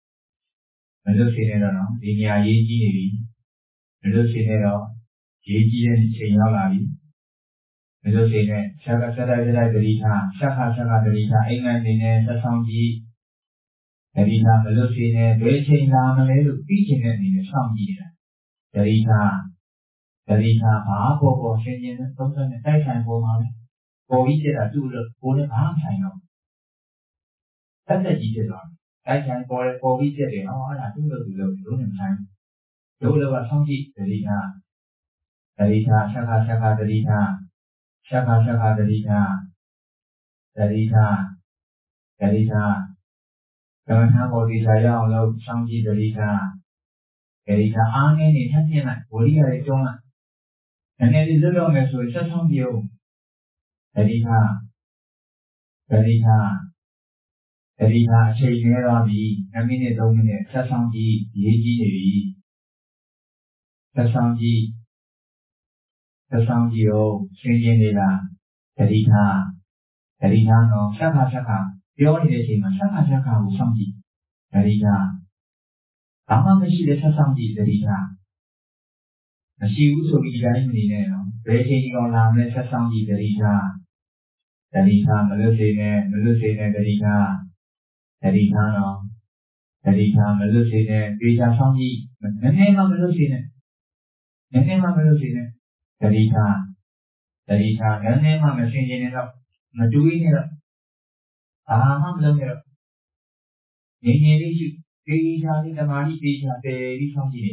နော်ဒီနေရာရေးကြီးနေပြီမလွတ်ချင်နေတော့ရေးကြီးတဲ့ချိန်ရောက်လာပြီမလွတ်ချင်နဲ့ဆက်တိုက်တတိထားဆက်ခါတတိထားအိမ်ငန်းနေနဲ့ဆက်ဆောင်ကြည့်တတိထားမလွတ်ချင်နဲ့ဘယ်ချိန်လာမလဲလို့ပြီးချင်တဲ့အနေနဲ့စောင့်ကြည့်နေတာတတိထားဘာပေါ်ရှင်းရှင်းသုံးသပ်နဲ့တိုက်ဆိုင်ပေါ်မှာလဲပေါ်ပြီးဖြစ်တာသူ့လို့ကိုယ်နဲ့ဘာမှဆိုင်တော့တက်တက်ကြီးဖြစ်သွားတယ်တိုင်းတိုင်းပေါ်ပြီးဖြစ်တယ်ဟောအဲ့ဒါသူ့လို့သူလို့တို့နဲ့ဆိုင်တို့လောကဆောင်းကြည့်တတိထားဆက်ခါတတိထားဆက်ခါတတိထားကမ္မထာပေါ်ဒီစားရအောင်လို့ဆောင်းကြည့်တတိထားအားငယ်နေထပ်ပြင်လိုက်ဝိရိယတွေကျုံးလိုက်နည်းနည်းလေးလွတ်တော့မယ်ဆိုရင်ဆက်ဆောင်းပြုံးတတိထားအချိန်နည်းသွားပြီ2 မိနစ်3 မိနစ်ဆက်ဆောင်းကြည့်ရေးကြည့်နေပြီဆက်ဆောင်းကြည့်အောင်ရှင်းရှင်းလေးလားတတိထားနော်ဆက်ခါပြောနေတဲ့အချိန်မှာဆက်ခါကိုဆောင်းကြည့်တတိထားဘာမှမရှိတဲ့ဆက်ဆောင်းကြည့်တတိထားမရှိဘူးဆိုပြီးဒီတိုင်းမနေနဲ့နော်ဘယ်ချိန်ဒီကောင်လာမလဲဆက်ဆောင်းကြည့်တတိထားမလွတ်စေနဲ့တတိထားနော်မလွတ်စေနဲ့ဒေချာဆောင်းကြည့်နည်းနည်းမှမလွတ်စေနဲ့တတိထားနည်းနည်းမှမရှင်းရှင်းနဲ့တော့မတွေးနဲ့တော့ဘာမှမလုပ်နဲ့တော့ငြိမ်လေးရှိဒေချာလေးတမာတိဒေချာတယ်ပြီးဆောင်းကြည့်နေ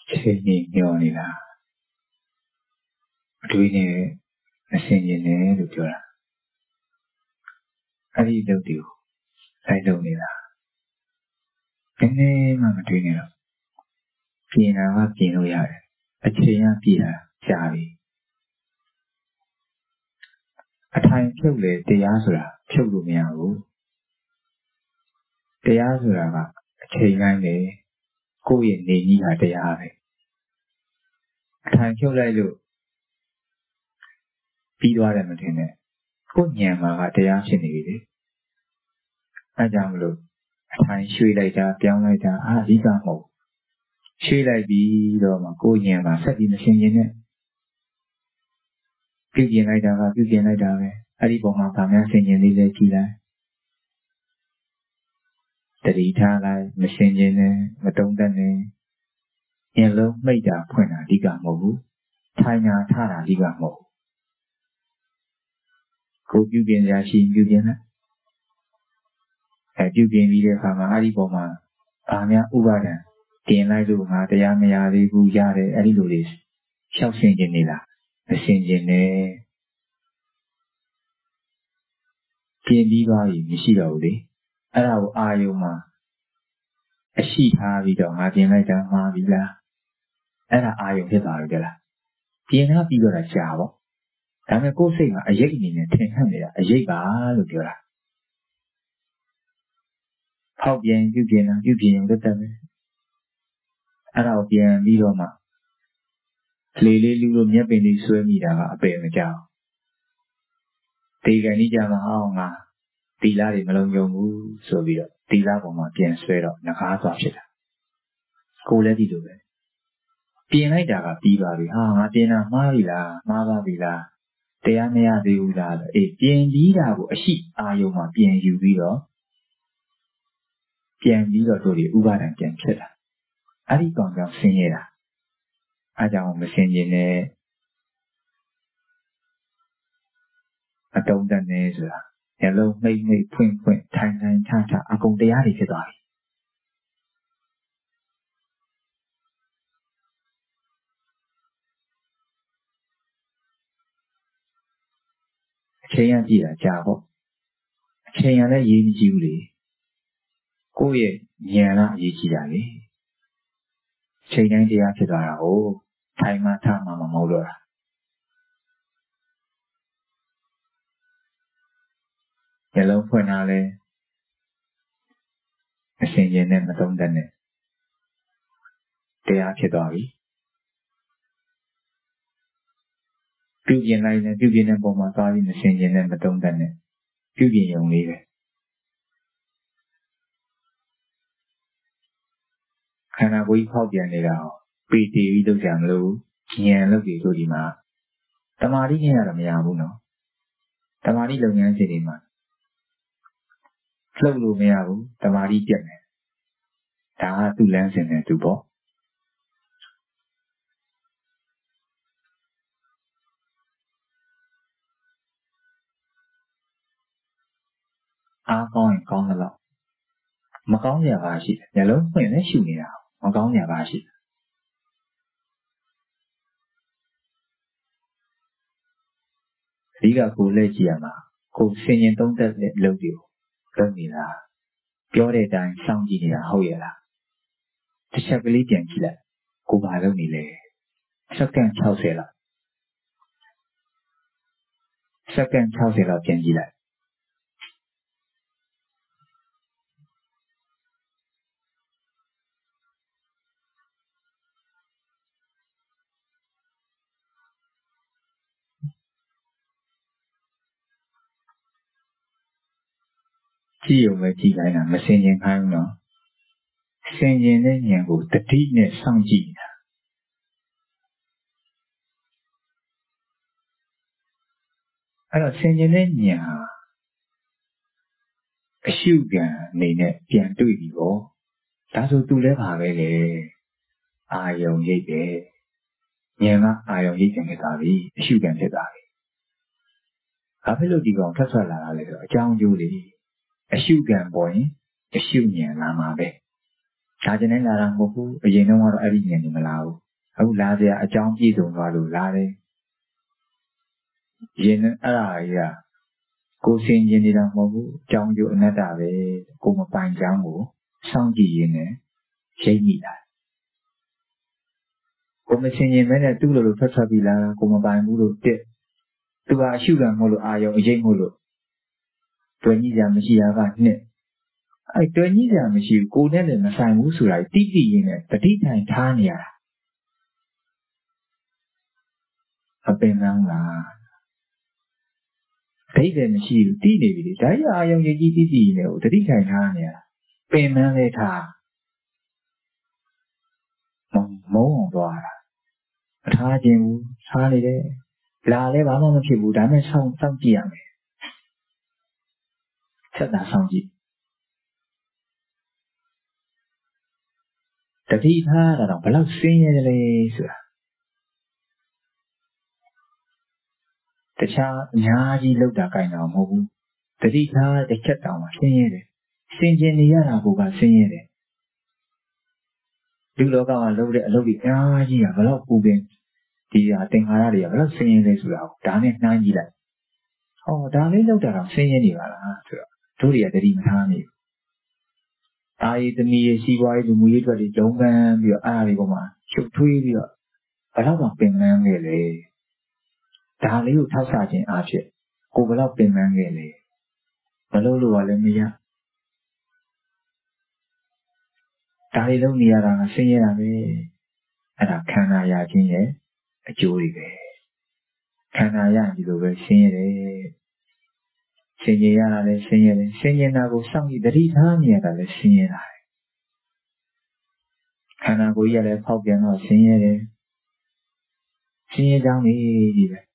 ချိန်ညောနေတာအတွေးနဲ့မစင်ကျင်နဲ့လို့ပြောတာအဲ့ဒီလုပ်တွေကိုလိုက်လုပ်နေတာနည်းနည်းမှမတွေးနဲ့တော့ပြင်တာကပြင်လို့ရတယ်အချိန်ကပြည့်တာကြာပြီအထိုင်ဖြုတ်လေတရားဆိုတာဖြုတ်လို့မရဘူးတရားဆိုတာကအချိန်တိုင်းလေကိုယ့်ရဲ့နေကြီးဟာတရားပဲအထိုင်ဖြုတ်လိုက်လို့ပြီးသွားတယ်မထင်နဲ့ကိုယ့်ဉာဏ်မှာကတရားဖြစ်နေပြီလေအဲကြောင့်မလို့အထိုင်ရွှေ့လိုက်တာပြောင်းလိုက်တာအဓိကမဟုတ်ရွှေ့လိုက်ပြီးတော့မှကိုယ်ဉာဏ်မှာဆက်ပြီးမရှင်းရင်နဲ့ပြုပြင်လိုက်တာကပြုပြင်လိုက်တာပဲအဲ့ဒီပုံမှာဗာများဆင်ခြင်လေးလဲကြည့်လိုက်တတိထားလိုက်မရှင်းခြင်းနဲ့မတုံ့တက်နဲ့ဉာဏ်လုံးမိတ်တာဖွင့်တာအဓိကမဟုတ်ဘူးထိုင်တာထားတာအဓိကမဟုတ်ကိုပြုပြင်ရရှိပြုပြင်လိုက်ပြုပြင်ပြီးတဲ့အခါမှာအဲ့ဒီပုံမှာဗာများဥပါဒံတင်လိုက်လို့ငါတရားမရသေးဘူးရတယ်အဲ့ဒီလိုလေးရှောက်ဆင်ခြင်းနေလားမဆင်ခြင်းနဲ့ပြင်ပြီးသွားပြီမရှိတော့ဘူးလေအဲ့ဒါကိုအာယုံမှာအရှိထားပြီးတော့ငါပြင်လိုက်တာမှားပြီလားအဲ့ဒါအာယုံဖြစ်သွားပြီကြလားပြင်တာပြီးတော့ကြာပေါ့ဒါပေမဲ့ကိုယ်စိတ်မှာအရိပ်အနေနဲ့ထင်ဟပ်နေတာအရိပ်ပါလို့ပြောတာဖောက်ပြန်ပြုပြင်တာပြုပြင်ရုံတက်တယ်အဲ့ဒါကိုပြန်ပြီးတော့မှလေလေးလူလို့မျက်ပင်လေးဆွဲမိတာကအပယ်မကြောက်ဒီကနေ့ကြမှာအောင်ငါတီလာတွေမလုံးကြုံဘူးဆိုပြီးတော့တီလာပေါ်မှာပြန်ဆွဲတော့နှကားသွားဖြစ်တာကိုယ်လည်းဒီလိုပဲပြင်လိုက်တာကပြီးပါပြီဟာငါပြင်တာမှားပြီလားမှားပါပြီလားတရားမရသေးဘူးလားအေးပြင်ပြီးတာကိုအရှိအာယုံမှာပြန်ယူပြီးတော့တို့ဒီဥပါဒံပြန်ဖြစ်တာအဲ့ဒီကောင်ကြောင့်ဆင်းရဲတာအားကြောင့်မဆင်ကျင်နဲ့အတုံးတက်နေဆိုတာညလုံးမိတ်ဖွင့်ထိုင်ထအကုန်တရားတွေဖြစ်သွားပြီအချိန်ရကြည့်တာကြာပေါ့အချိန်ရလည်းရေးမကြည့်ဘူးလေကိုယ့်ရဲ့ဉာဏ်ကအရေးကြီးတာလေချိန်တိုင်းတရားဖြစ်သွားတာကိုထိုင်မှထားမှမဟုတ်တော့တာညလုံးဖွင့်တာလဲအစဉ်ကျင်နဲ့မသုံးတတ်နဲ့တရားဖြစ်သွားပြီပြုပြင်လိုက်နဲ့ပြုပြင်တဲ့ပုံမှာသွားပြီးမစဉ်ကျင်နဲ့မသုံးတတ်နဲ့ပြုပြင်ရုံလေးပဲခန္ဓာကိုယ်ကြီးဖောက်ပြန်နေတာပီတီပြီးလုပ်ကြမလို့ဉာဏ်လုပ်ပြီးဆိုဒီမှာတမာတိနဲ့ရတော့မရဘူးနော်တမာတိလုပ်ငန်းစဉ်တွေမှာလှုပ်လို့မရဘူးတမာတိပြတ်တယ်ဒါကသူ့လမ်းစဉ်နဲ့သူပေါ့အားကောင်းရင်ကောင်းသလောက်မကောင်းကြပါရှိတယ်ညလုံးဖွင့်လဲရှုနေတာမကောင်းကြပါရှိတယ်အဓိကကိုလက်ကြည့်ရမှာကိုဆင်ញင်သုံးသက်တဲ့လုပ်တွေကိုလုပ်နေတာပြောတဲ့အတိုင်းစောင့်ကြည့်နေတာဟုတ်ရဲ့လားတစ်ချက်ကလေးပြန်ကြည့်လိုက်ကိုဘာလုပ်နေလဲစက္ကန့်60လောက်စက္ကန့်60လောက်ပြန်ကြည့်လိုက်ကြည့်ရုံပဲကြည့်လိုက်တာမဆင်ញင်ခိုင်းဘူးနော်ဆင်ញင်တဲ့ဉာဏ်ကိုတတိနဲ့စောင့်ကြည့်နေတာအဲ့တော့ဆင်ញင်တဲ့ဉာဏ်ဟာအရှုခံအနေနဲ့ပြန်တွေ့ပြီပေါ့ဒါဆိုသူလည်းပါပဲလေအာယုံရိပ်ပဲဉာဏ်ကအာယုံရိပ်ပြန်ဖြစ်သွားပြီအရှုခံဖြစ်သွားပြီဘာဖြစ်လို့ဒီကောင်ထပ်ထွက်လာတာလဲဆိုတော့အကြောင်းကျိုးလေးအရှုခံပေါ်ရင်အရှုဉာဏ်လာမှာပဲဒါကျင်နေလာတာမဟုတ်ဘူးအရင်တော့ကတော့အဲ့ဒီဉာဏ်နေမလာဘူးအခုလာစရာအကြောင်းပြည့်စုံသွားလို့လာတယ်ရင်အဲ့ဒါကြီးကကိုစင်ကျင်နေတာမဟုတ်ဘူးအကြောင်းကျိုးအနတ္တပဲကိုမပိုင်ကြောင်းကိုစောင့်ကြည့်ရင်းနဲ့ရိပ်မိလာကိုမစင်ကျင်မဲနဲ့သူ့လိုထွက်ပြီးလာကိုမပိုင်ဘူးလို့တက်သူကအရှုခံမဟုတ်လို့အာယုံအရေးမဟုတ်လို့တွေ့ကြီးစရာမရှိတာကနှစ်အဲ့တွေ့ကြီးစရာမရှိဘူးကိုနဲ့လည်းမဆိုင်ဘူးဆိုတာတိတိရင်းနဲ့တတိထိုင်ထားနေရတာအပင်မန်းလားဒိဋ္ဌိမရှိဘူးတိနေပြီလေဒါကြီးအာယုံကြီးတိတိနေကိုတတိထိုင်ထားနေရတာပင်မန်းလေးထားမုန်းအောင်သွားတာမထားခြင်းဘူးထားနေတယ်လာလဲဘာမှမဖြစ်ဘူးဒါနဲ့စောင့်ကြည့်ရမယ်ဆက်တာစောင့်ကြည့်တတိထားတာတော့ဘယ်လောက်ဆင်းရဲတယ်လဲဆိုတာတခြားအများကြီးလောက်တာကြိုင်တာမဟုတ်ဘူးတတိထားတစ်ချက်တောင်မှဆင်းရဲတယ်ဆင်ကျင်နေရတာကဆင်းရဲတယ်လူလောကမှာလုပ်တဲ့အလုပ်တွေအများကြီးကဘယ်လောက်ပူပင်ဒီဟာသင်္ခါရတွေကဘယ်လောက်ဆင်းရဲလဲဆိုတာကိုဒါနဲ့နှိုင်းကြည့်လိုက်ဟောဒါလေးလောက်တာတော့ဆင်းရဲနေပါလားဆိုတော့တို့တွေကတတိမထားနေဘူးအာရီသမီးရဲ့စီးပွားရေးလူမှုရေးအတွက်တွေဂျုံပန်းပြီးတော့အားတွေပေါ်မှာချုပ်ထွေးပြီးတော့ဘယ်တော့မှပင်ပန်းခဲ့လေဒါလေးကိုထောက်ဆခြင်းအားဖြင့်ကိုဘယ်တော့ပင်ပန်းခဲ့လေမလို့လို့ကလည်းမရဒါတွေလုံးနေရတာကဆင်းရဲတာပဲအဲ့ဒါခန္ဓာရခြင်းရဲ့အကျိုးတွေပဲခန္ဓာရရင်ဒီလိုပဲဆင်းရဲတယ်ဆင်ញင်ရတာလည်းဆင်းရဲတယ်ဆင်ញင်တာကိုစောင့်ကြည့်တတိထားနေရတာလည်းဆင်းရဲတာခန္ဓာကိုယ်ကြီးကလည်းဖောက်ပြန်တော့ဆင်းရဲတယ်ဆင်းရဲကြောင်းကြီးပဲ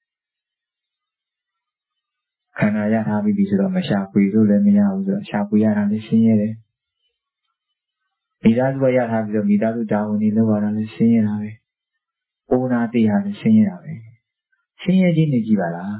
ခန္ဓာရထားပြီးဆိုတော့မရှာဖွေလို့လည်းမရဘူးဆိုတော့ရှာဖွေရတာလည်းဆင်းရဲတယ်မိသားစုကရထားပြီးတော့မိသားစုတာဝန်တွေလုပ်ရတာလည်းဆင်းရဲတာပဲအိုးနာတိဟာလည်းဆင်းရဲတာပဲဆင်းရဲခြင်းနေကြည့်ပါလား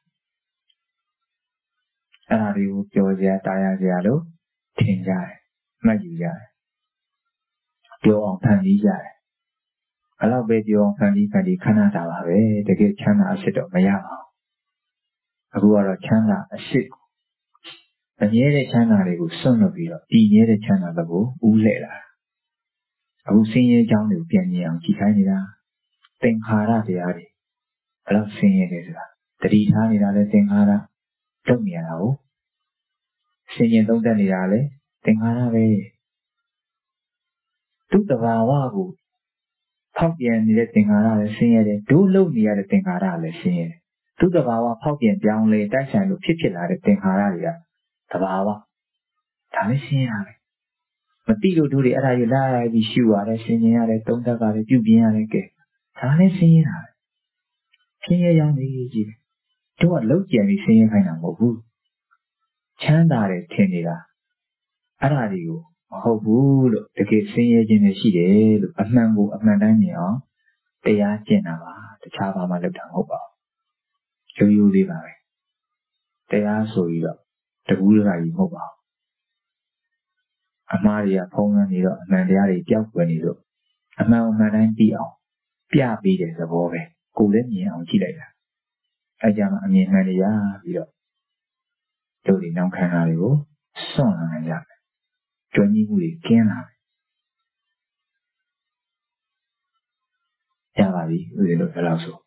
အဲ့ဒါတွေကိုပြောစရာတာယာစရာလို့ထင်ကြတယ်မှတ်ယူကြတယ်ပြောအောင်ဖန်တီးကြတယ်အဲ့လောက်ပဲပြောအောင်ဖန်တီးခန္ဓာတာပါပဲတကယ်ချမ်းသာအဖြစ်တော့မရပါဘူးအခုကတော့ချမ်းသာအဖြစ်အမြဲတဲ့ချမ်းသာတွေကိုစွန့်လွတ်ပြီးတော့တည်မြဲတဲ့ချမ်းသာဘက်ကိုဦးလှည့်လာအခုဆင်းရဲကြောင်းတွေကိုပြန်မြင်အောင်ကြည့်ခိုင်းနေတာသင်္ခါရတရားတွေဘယ်လောက်ဆင်းရဲလဲဆိုတာတတိထားနေတာလဲသင်္ခါရတုတ်နေရတာကိုဆင်ញင်သုံးသပ်နေတာလဲသင်္ခါရပဲသူ့တဘာဝကိုဖောက်ပြန်နေတဲ့သင်္ခါရလည်းဆင်းရဲတယ်ဒုလုံနေရတဲ့သင်္ခါရလည်းဆင်းရဲတယ်သူ့တဘာဝဖောက်ပြန်ပြောင်းလဲတိုက်ဆိုင်လို့ဖြစ်လာတဲ့သင်္ခါရတွေကတဘာဝဒါလည်းဆင်းရဲတာပဲမသိလို့တို့တွေအဲ့ဒါကြီးလိုက်ပြီးရှုရတယ်ဆင်ញင်ရတယ်သုံးသပ်ရတယ်ပြုပြင်ရတယ်ကဲဒါလည်းဆင်းရဲတာပဲဆင်းရဲကြောင်းကြီးကြီးတို့ကလောက်ကြံပြီးဆင်းရဲခိုင်းတာမဟုတ်ဘူးချမ်းသာတယ်ထင်နေတာအဲ့ဒါတွေကိုမဟုတ်ဘူးလို့တကယ်ဆင်းရဲခြင်းနဲ့ရှိတယ်လို့အမှန်ကိုအမှန်တိုင်းမြင်အောင်တရားကျင့်တာပါတခြားဘာမှလုပ်တာမဟုတ်ပါဘူးရိုးရိုးလေးပါပဲတရားဆိုပြီးတော့တကူးတကကြီးမဟုတ်ပါဘူးအမှားတွေကဖုံးလွှမ်းနေတော့အမှန်တရားတွေပျောက်ကွယ်နေတော့အမှန်အမှန်တိုင်းသိအောင်ပြပေးတဲ့သဘောပဲကိုယ်လည်းမြင်အောင်ကြည့်လိုက်တာအဲကြမှာအမြင်မှန်တွေရပြီးတော့တို့ဒီနောက်ခန္ဓာတွေကိုစွန့်လာနိုင်ကြတယ်ကျွမ်းကျင်မှုတွေကင်းလာတယ်ရပါပြီဦးဇင်းတို့ဘယ်လောက်ဆို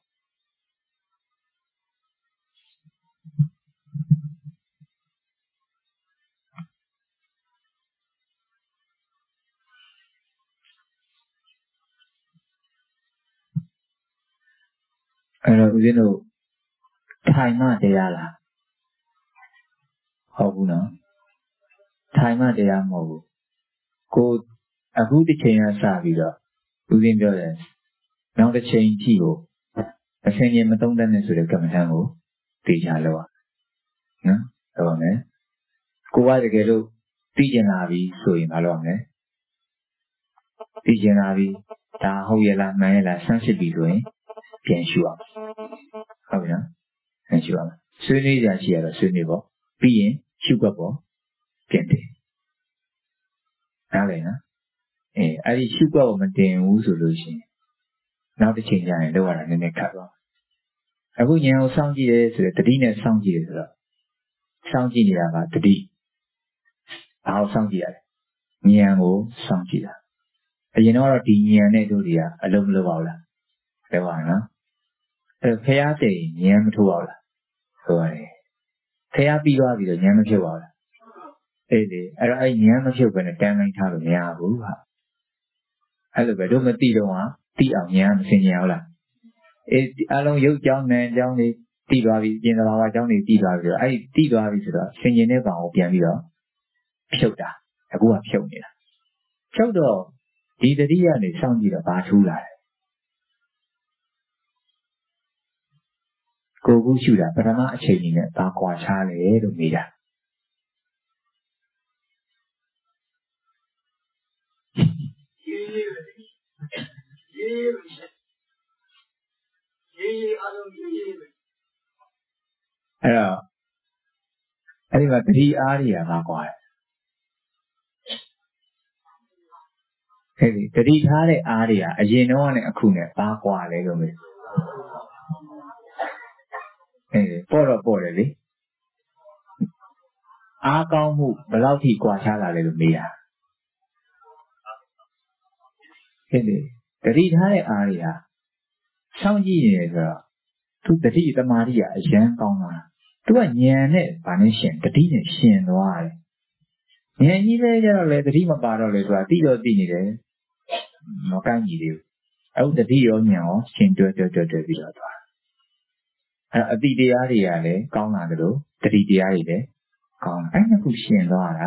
အဲ့တော့ဦးဇင်းတို့ထိုင်မှတရားလားဟုတ်ဘူးနော်ထိုင်မှတရားမဟုတ်ဘူးကိုအခုတစ်ချိန်ကစပြီးတော့ဦးဇင်းပြောတယ်နောက်တစ်ချိန်ကြည့်ကိုအစဉ်ကြီးမသုံးတတ်နဲ့ဆိုတဲ့ကမ္မထံကိုသိကြလို့နော်ဟုတ်ပါမယ်ကိုကတကယ်လို့သိကျင်လာပြီဆိုရင်မလုပ်အောင်လေသိကျင်လာပြီဒါဟုတ်ရဲ့လားမှန်ရဲ့လားဆန်းစစ်ပြီဆိုရင်ပြန်ရှုအောင်ဟုတ်ပြီနော်ပြန်ရှုအောင်ဆွေးနွေးကြရှိရတော့ဆွေးနွေးပေါ့ပြီးရင်ရှုပ်ပေါ့ပြန်တယ်နားလည်နော်အဲ့ဒီရှုပ်ကိုမတင်ဘူးဆိုလို့ရှိရင်နောက်တစ်ချိန်ကျရင်လောက်ရတာနည်းနည်းခက်သွားအခုဉာဏ်ကိုစောင့်ကြည့်ရဲဆိုတဲ့တတိနဲ့စောင့်ကြည့်ရဆိုတော့စောင့်ကြည့်နေတာကတတိဘာကိုစောင့်ကြည့်ရလဲဉာဏ်ကိုစောင့်ကြည့်တာအရင်တော့ဒီဉာဏ်နဲ့တို့တွေကအလုံးမလုံးပါဘူးလားပြောပါနော်အဲ့ဖျားတဲ့ဉာဏ်မထိုးပါဘူးလားဆိုရတယ်ဖျားပြီးသွားပြီတော့ဉာဏ်မဖြုတ်ပါဘူးလားအေးလေအဲ့တော့အဲ့ဉာဏ်မဖြုတ်ဘဲနဲ့တန်းတိုင်းထားလို့မရဘူးဟာအဲ့လိုပဲတို့မသိတော့ဟာသိအောင်ဉာဏ်မစင်ကြအောင်လားအေးအလုံးရုပ်ကြောင်းနဲ့အကြောင်းတွေသိသွားပြီပြင်သဘာဝအကြောင်းတွေသိသွားပြီဆိုတော့အဲ့ဒီသိသွားပြီဆိုတော့စင်ကြင်တဲ့ကောင်ကိုပြန်ပြီးတော့ဖြုတ်တာအခုကဖြုတ်နေတာဖြုတ်တော့ဒီတတိယနေစောင့်ကြည့်တော့ဘာထူးလာလဲကိုကူးရှုတာပထမအချိန်ကြီးနဲ့ဘာကွာခြားလဲလို့မေးတာအဲ့ဒီမှာတတိအားတွေကဘာကွာလဲအဲ့ဒီတတိထားတဲ့အားတွေကအရင်တော့နဲ့အခုနဲ့ဘာကွာလဲလို့မေးပေါ့တော့ပေါ့တယ်လေအားကောင်းမှုဘယ်လောက်ထိကွာခြားလာလဲလို့မေးတာဟုတ်တယ်တတိထားတဲ့အားတွေဟာစောင့်ကြည့်နေတယ်ဆိုတော့သူတတိတမာတိကအရန်ကောင်းတာသူကဉာဏ်နဲ့ဗာနဲ့ရှင်တတိနဲ့ရှင်သွားတယ်ဉာဏ်ကြီးလေးကြတော့လေတတိမပါတော့လေဆိုတာတိတော့သိနေတယ်မကိုင်းကြည့်သေးဘူးအခုတတိရောဉာဏ်ရောရှင်တွဲပြီးတော့သွားအဲ့အတိတရားတွေကလည်းကောင်းလာတယ်လို့တတိတရားတွေလည်းကောင်းအဲ့နှစ်ခုရှင်သွားတာ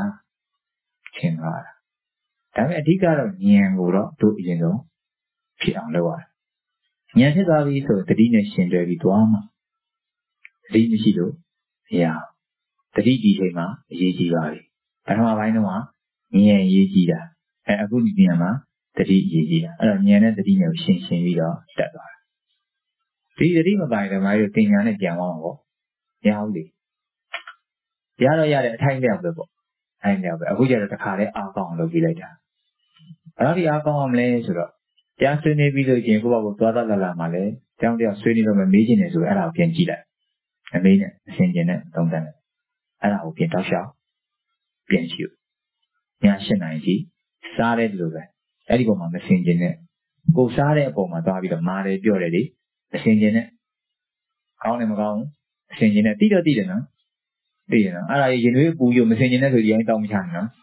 ဒါပေမဲ့အဓိကတော့ဉာဏ်ကိုတော့တို့အရင်ဆုံးဖြစ်အောင်လုပ်ရတယ်ဉာဏ်ဖြစ်သွားပြီဆိုတတိနဲ့ရှင်တွဲပြီးသွားမှာတတိမရှိလို့မရတတိဒီချိန်မှာအရေးကြီးပါပြီပထမပိုင်းတော့ဉာဏ်အရေးကြီးတာအခုဒီနေရာမှာတတိအရေးကြီးတာအဲ့တော့ဉာဏ်နဲ့တတိနဲ့ရှင်ပြီးတော့တက်သွားတာဒီတတိမပိုင်တယ်မာရီတို့တင်ညာနဲ့ပြန်သွားမှာပေါ့မရဘူးလေရတော့ရတဲ့အထိုက်လျောက်ပဲပေါ့အဲ့လျောက်ပဲအခုကျတော့တစ်ခါတည်းအားကောင်းလုပ်ပြီးလိုက်တာဘယ်တော့ဒီအားကောင်းအောင်လဲဆိုတော့ကြားဆွေးနေပြီးလို့ချင်းကိုယ့်ဘာကိုသွားလာမှလည်းတောင်းတယောက်ဆွေးနေတော့မှမေးချင်တယ်ဆိုအဲ့ဒါကိုပြန်ကြည့်လိုက်အမေးနဲ့အစဉ်ကျင်နဲ့သုံးသပ်တယ်အဲ့ဒါကိုပြန်တောက်လျှောက်ပြန်ကြည့်ည8 နာရီကြီးစားတဲ့လိုပဲအဲ့ဒီပုံမှာမစင်ကျင်နဲ့ကိုစားတဲ့အပုံမှာသွားပြီးတော့မာတယ်ပြောတယ်လေအစဉ်ကျင်နဲ့ကောင်းတယ်မကောင်းဘူးအစဉ်ကျင်နဲ့တိတော့တိတယ်နော်သိရနော်အဲ့ဒါရင်သွေးပူရမစင်ကျင်တဲ့ဆိုဒီတိုင်းတောင်းမချနဲ့နော်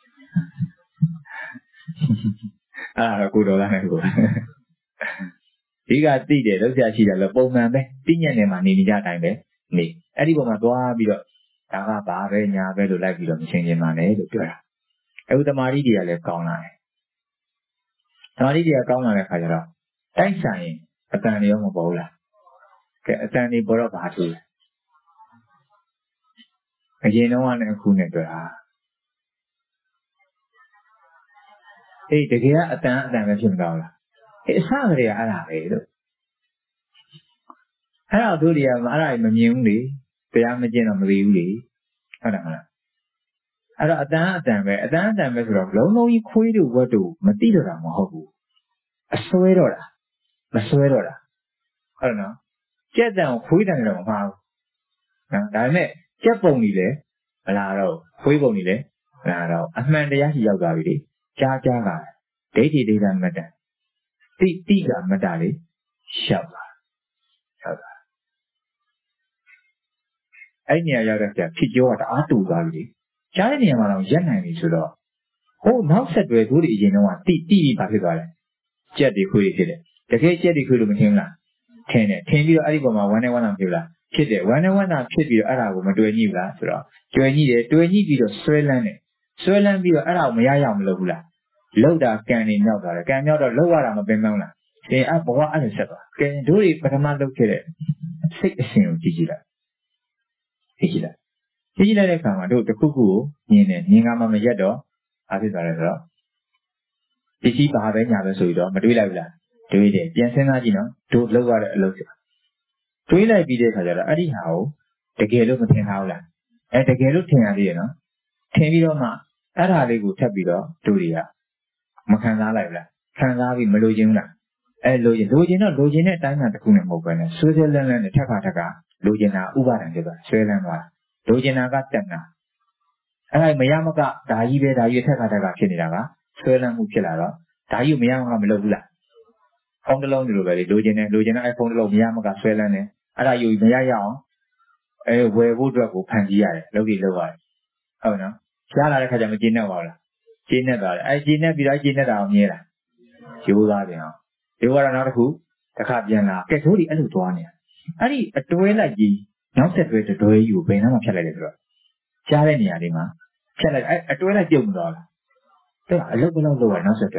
အဲ့ဒါတော့ကိုတော်လာနေကိုဒီကတိတယ်လောက်ဆရာရှိတယ်လို့ပုံမှန်ပဲတိညက်နေမှာနေကြတိုင်းပဲနေအဲ့ဒီပုံမှာသွားပြီးတော့ဒါကဘာပဲညာပဲလို့လိုက်ပြီးတော့မစင်ကျင်ပါနဲ့လို့ပြောတာအခုတမာတိတွေကလည်းကောင်းလာတယ်တမာတိတွေကကောင်းလာတဲ့ခါကျတော့တိုက်ဆိုင်ရင်အတန်တွေရောမပေါ်ဘူးလားကဲအတန်တွေပေါ်တော့ဘာထူးလဲအရင်တော့ကလည်းအခုနဲ့တွေ့တာအေးတကယ်ကအတန်ပဲဖြစ်မတော့လားအေးအစကတည်းကအဲ့ဒါပဲလို့အဲ့တော့တို့တွေကအဲ့ဒါမမြင်ဘူးလေတရားမကျင့်တော့မသိဘူးလေဟုတ်တယ်မလားအဲ့တော့အတန်ပဲဆိုတော့လုံးလုံးကြီးခွေးတို့ဝက်တို့မသိတော့တာမဟုတ်ဘူးအစွဲတော့တာမစွဲတော့တာဟုတ်တယ်နော်ကြက်တန်ကိုခွေးတန်တော့မမှားဘူးနော်ဒါပေမဲ့ကြက်ပုံကြီးလည်းမလာတော့ခွေးပုံကြီးလည်းမလာတော့အမှန်တရားရှိရောက်သွားပြီလေကြားကဒိဋ္ဌိဒိဋ္ဌမတ္တတိကမတ္တလေးရှောက်သွားအဲ့နေရာရောက်တဲ့ကျဖြစ်ကြောကတအားတူသွားပြီလေကြားတဲ့နေရာမှာတော့ရက်နိုင်ပြီဆိုတော့ဟိုနောက်ဆက်တွဲတို့တွေအရင်တော့တိပြီးပါဖြစ်သွားတယ်ကြက်တွေခွေးတွေဖြစ်တယ်တကယ်ကြက်တွေခွေးလို့မထင်ဘူးလားထင်တယ်ထင်ပြီးတော့အဲ့ဒီပုံမှာဝမ်းနဲ့ဝမ်းသာဖြစ်လားဖြစ်တယ်ဝမ်းနဲ့ဝမ်းသာဖြစ်ပြီးတော့အဲ့ဒါကိုမတွေ့ညိဘူးလားဆိုတော့တွေ့ညိတယ်တွေ့ညိပြီးတော့ဆွဲလန်းပြီးတော့အဲ့ဒါကိုမရရအောင်မလုပ်ဘူးလားလောက်တာကံနေမြောက်သွားတယ်ကံမြောက်တော့လောက်ရတာမပင်မလားသင်အဘဝအဲ့လိုဆက်သွားကဲတို့တွေပထမလုပ်ခဲ့တဲ့စိတ်အစဉ်ကိုကြည့်လိုက်တဲ့အခါမှာတို့တစ်ခုခုကိုမြင်တယ်မြင်ကမှမရက်တော့အားဖြစ်သွားတယ်ဆိုတော့ပစ္စည်းပါပဲညာပဲဆိုပြီးတော့မတွေးလိုက်ဘူးလားတွေးတယ်ပြန်စဉ်းစားကြည့်နော်တို့လောက်ရတဲ့အလုပ်တွေးလိုက်ပြီးတဲ့အခါကျတော့အဲ့ဒီဟာကိုတကယ်လို့မထင်ထားဘူးလားတကယ်လို့ထင်ရသေးတယ်နော်ထင်ပြီးတော့မှအဲ့ဒါလေးကိုထပ်ပြီးတော့တို့တွေကမခံစားလိုက်ဘူးလားခံစားပြီးမလိုချင်ဘူးလားလိုချင်တော့လိုချင်တဲ့အတိုင်းမှတစ်ခုနဲ့မဟုတ်ပဲနဲ့ဆွဲဆွဲလန်းလန်းနဲ့ထက်ခါလိုချင်တာဥပါဒံဖြစ်သွားဆွဲလန်းသွားလိုချင်တာကတက်တာအဲ့ဒါမရမကဒါကြီးပဲဒါကြီးထက်ခါဖြစ်နေတာကဆွဲလန်းမှုဖြစ်လာတော့ဒါကြီးမရမကမလုပ်ဘူးလားဖုန်းတစ်လုံးလိုပဲလေလိုချင်တဲ့အဲ့ဖုန်းတစ်လုံးမရမကဆွဲလန်းနေအဲ့ဒါယူမရအောင်ဝယ်ဖို့အတွက်ကိုဖန်တီးရတယ်လုပ်ရတယ်ဟုတ်နော်ရလာတဲ့ခါကျမကျေနပ်ပါဘူးလားကျေနပ်သွားတယ်ကျေနပ်ပြီးတော့ကျေနပ်တာအောင်မြဲလားရိုးသားပြန်အောင်ဒီကတော့နောက်တစ်ခုတစ်ခါပြန်လာကဲတို့ဒီအဲ့လိုသွားနေအဲ့ဒီအတွဲလိုက်ကြီးနောက်ဆက်တွဲတွဲကြီးကိုဘယ်နှမ်းမှဖြတ်လိုက်တယ်ဆိုတော့ကြားတဲ့နေရာလေးမှာဖြတ်လိုက်အဲ့အတွဲလိုက်ပြုတ်မသွားလားအဲ့ဒါအလုတ်ဘယ်လောက်လောက်ရနောက်ဆက်တွဲ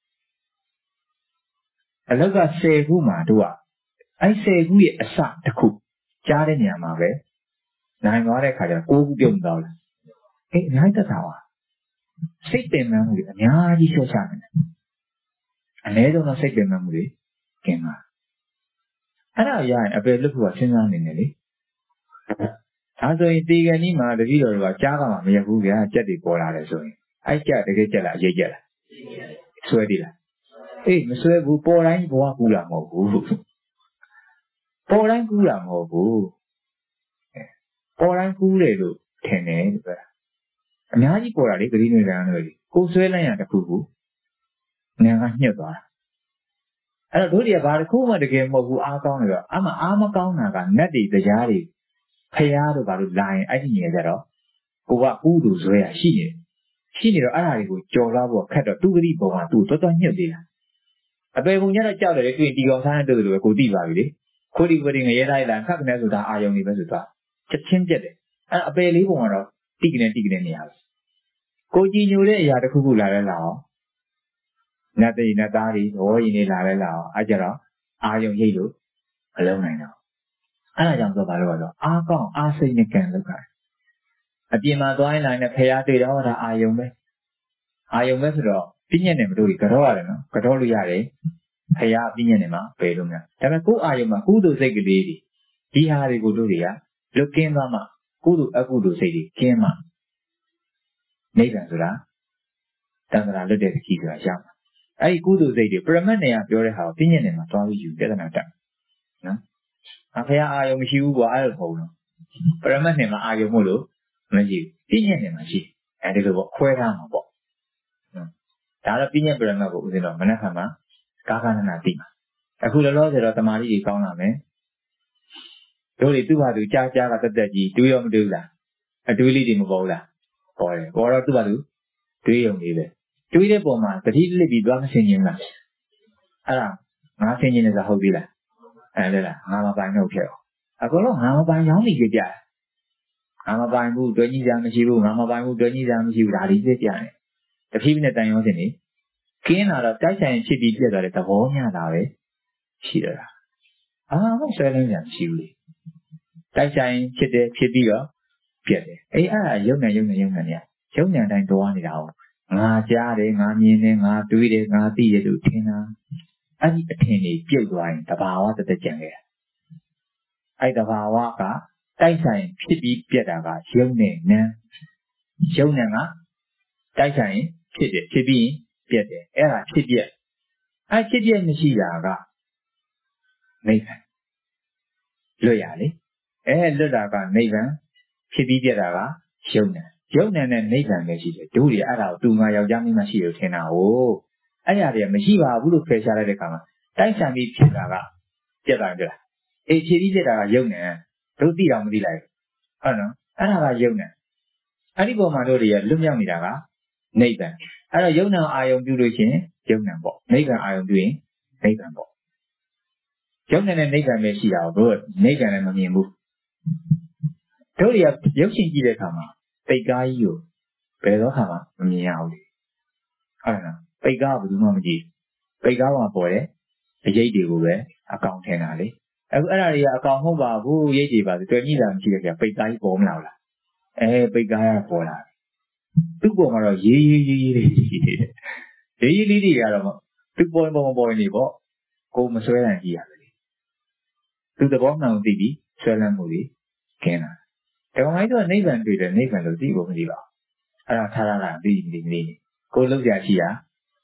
အလုတ်က10ခုမှာတို့ကအဲ့10ခုရဲ့အစတစ်ခုကြားတဲ့နေရာမှာပဲနိုင်သွားတဲ့ခါကျတော့9ခုပြုတ်မသွားလားအများကြီးသက်သာပါစိတ်ပင်ပန်းမှုတွေအများကြီးလျှော့ချနိုင်တယ်အနည်းဆုံးတော့စိတ်ပင်ပန်းမှုတွေကင်းပါအဲ့ဒါရရင်အပယ်လွတ်ဖို့ကစဉ်းစားနေတယ်လေဒါဆိုရင်ဒီကနေ့မှာတတိတော်ကကြားကမှမရဘူးဗျာကြက်တွေပေါ်လာတယ်ဆိုရင်အဲ့ကြက်တကယ်ကြက်လားအရေးကြက်လားဆွဲသေးလားမဆွဲဘူးပေါ်တိုင်းဘဝကူလာမဟုတ်ဘူးပေါ်တိုင်းကူလာမဟုတ်ဘူးပေါ်တိုင်းကူတယ်လို့ထင်တယ်ဒီကအများကြီးပေါ်တာလေဂရိနေကံလို့ကိုဆွဲလိုက်ရတခုခုဉာဏ်ကညှက်သွားတာအဲ့တော့တို့တွေကဘာတစ်ခုမှတကယ်မဟုတ်ဘူးအားကောင်းတယ်တော့အားမကောင်းတာကနတ်တွေတရားတွေဖျားတို့ဘာလို့လာရင်အဲ့ဒီနေရာကြတော့ကိုကဥဒုဆွဲရရှိနေတော့အဲ့ဒါတွေကိုကြော်လာဖို့ခက်တော့သူဂရိပုံကသူ့တော်တော်ညှက်သေးတာအပေပုံညတော့ကြောက်တယ်တွေ့တီကောင်စားတဲ့တူတူပဲကိုသိပါပြီလေခိုးဒီဝရီငရဲလိုက်လာခက်ခနဲ့ဆိုတာအာယုံတွေပဲဆိုတော့ချက်ချင်းပြက်တယ်အဲ့အပေလေးပုံကတော့တိကနေနေရပဲကိုကြည်ညိုတဲ့အရာတစ်ခုခုလာလဲလာအောင်နတ်တိနတ်သားတွေဘောရင်တွေလာလဲလာအောင်အဲ့ကြတော့အာယုံရိတ်လို့မလုံးနိုင်တော့အဲ့ဒါကြောင့်ဆိုဘာလို့လဲဆိုတော့အားကောင်းအားစိတ်နဲ့ကံလောက်တာအပြင်မှာသွားရင်လာနေဖျားတွေ့တော့ဒါအာယုံပဲဆိုတော့ပြည့်ညက်နေမလို့ကြောရတယ်နော်ကြောလို့ရတယ်ဖျားပြည့်ညက်နေမှာပယ်လို့မရဒါပေမဲ့ကိုယ်အာယုံမှာကုသိုလ်စိတ်ကလေးတွေဒီဟာတွေကိုတို့တွေကလွတ်ကင်းသွားမှကုသိုလ်အကုသိုလ်စိတ်တွေကင်းမှနိဗ္ဗာန်ဆိုတာတန်ត្រာလွတ်တဲ့ခီးဆိုတာရမှာအဲ့ဒီကုသိုလ်စိတ်တွေပရမတ်နေရပြောတဲ့ဟာကိုပြည့်ညက်နေမှာသွားပြီးယူပြဿနာတက်နော်အဖေအာယုံမရှိဘူးကွာအဲ့လိုမဟုတ်ဘူးပရမတ်နေမှာအာယုံမို့လို့မရှိဘူးပြည့်ညက်နေမှာရှိအဲဒီလိုပေါ့ခွဲထားမှာပေါ့ဒါတော့ပြည့်ညက်ပရမတ်ကိုဦးဇင်းတော်မနက်ခါမှာကာကနနာသိမှာအခုလောလောဆယ်တော့တမာတိကြီးကောင်းလာမယ်တို့တွေသူ့ဘာသူကြားကတက်ကြီးတွေးရောမတွေးဘူးလားအတွေးလေးတွေမပေါ်ဘူးလားပေါ်တယ်ပေါ်တော့သူ့ဘာသူတွေးရုံလေးပဲတွေးတဲ့ပုံမှာတတိလစ်ပြီးသွားမဆင်ញင်လားအဲ့ဒါငါဆင်ញင်နေစားဟုတ်ပြီလားအဲ့လေလားငါမပိုင်တော့ဖြစ်အောင်အကုန်လုံးငါမပိုင်ရောင်းနေကြတယ်ငါမပိုင်ဘူးတွဲကြီးစရာမရှိဘူးငါမပိုင်ဘူးတွဲကြီးစရာမရှိဘူးဒါလေးပြကြတယ်တဖြည်းဖြည်းနဲ့တန်ရုံးစင်နေကင်းလာတော့တိုက်ဆိုင်ဖြစ်ပြီးပြတ်သွားတဲ့သဘောမျှတာပဲရှိတော့တာမဆွဲလန်းကြမရှိဘူးလေတိုက်ဆိုင်ဖြစ်တယ်ဖြစ်ပြီးတော့ပြတ်တယ်အဲ့ဒါယုံနေနေယုံနေတိုင်းတွားနေတာဟုတ်ငါကြားတယ်ငါမြင်တယ်ငါတွေးတယ်ငါသိတယ်လို့ထင်တာအဲ့ဒီအထင်တွေပြုတ်သွားရင်တဘာဝတသက်ကြံခဲ့တာအဲ့တဘာဝကတိုက်ဆိုင်ဖြစ်ပြီးပြတ်တာကယုံနေနံကတိုက်ဆိုင်ဖြစ်တယ်ဖြစ်ပြီးပြတ်တယ်အဲ့ဒါဖြစ်ပြက်အဲ့ဖြစ်ပြက်မရှိတာကနိဗ္ဗာန်လွတ်ရလေလွတ်တာကနိဗ္ဗာန်ဖြစ်ပြီးပြတ်တာကယုံနံနဲ့နိဗ္ဗာန်ပဲရှိတယ်တို့တွေအဲ့ဒါကိုသူငါယောက်ျားမိန်းမရှိလို့ထင်တာဟုတ်အဲ့ဒါတွေကမရှိပါဘူးလို့ဖယ်ရှားလိုက်တဲ့အခါမှာတိုက်ဆိုင်ပြီးဖြစ်တာကပြတ်တာကြလားဖြစ်ပြီးပြတ်တာကယုံနံတို့သိအောင်မသိလိုက်ဟုတ်နော်အဲ့ဒါကယုံနံအဲ့ဒီပုံမှာတို့တွေကလွတ်မြောက်နေတာကနိဗ္ဗာန်အဲ့တော့ယုံနံအာယုံပြုလို့ရှိရင်ယုံနံပေါ့နိဗ္ဗာန်အာယုံပြုရင်နိဗ္ဗာန်ပေါ့ယုံနံနဲ့နိဗ္ဗာန်ပဲရှိတာကိုတို့နိဗ္ဗာန်လည်းမမြင်ဘူးတို့တွေကရုပ်ရှင်ကြည့်တဲ့အခါမှာပိတ်ကားကြီးကိုဘယ်တော့မှမမြင်ရဘူးလေဟုတ်လားပိတ်ကားကဘယ်သူမှမကြည့်ပိတ်ကားကပေါ်တယ်အရေးတွေကိုပဲအကောင်ထင်တာလေအခုအဲ့ဒါတွေကအကောင်မဟုတ်ပါဘူးရိတ်တွေပါဆိုတွေ့ကြည့်တာမရှိတဲ့ကြာပိတ်ကားကြီးပေါ်မလာဘူးလားပိတ်ကားကပေါ်လာသူ့ပေါ်မှာတော့ရေးလေးရှိတယ်ရေးလေးတွေကတော့သူ့ပေါ်မပေါ်နေပေါ့ကိုမဆွဲနိုင်ကြည့်ရပဲလေသူသဘောမှန်ကိုသိပြီးဆွဲလန်းမှုတွေခင်းတာဓမ္မကြီးတော့နိဗ္ဗာန်တွေ့တယ်နိဗ္ဗာန်လို့သိဖို့မသိပါဘူးအဲ့ဒါထားရတာသိနေကိုလောက်ကြရှိတာ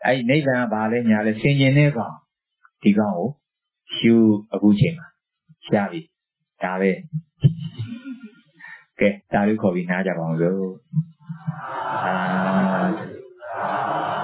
အဲ့နိဗ္ဗာန်ကဘာလဲညာလဲဆင်ခြင်တဲ့ကောင်ဒီကောင်ကိုရှုအခုချိန်မှာရှားပြီဒါပဲကဲဒါလေးခေါ်ပြီးနားကြပါအောင်လို့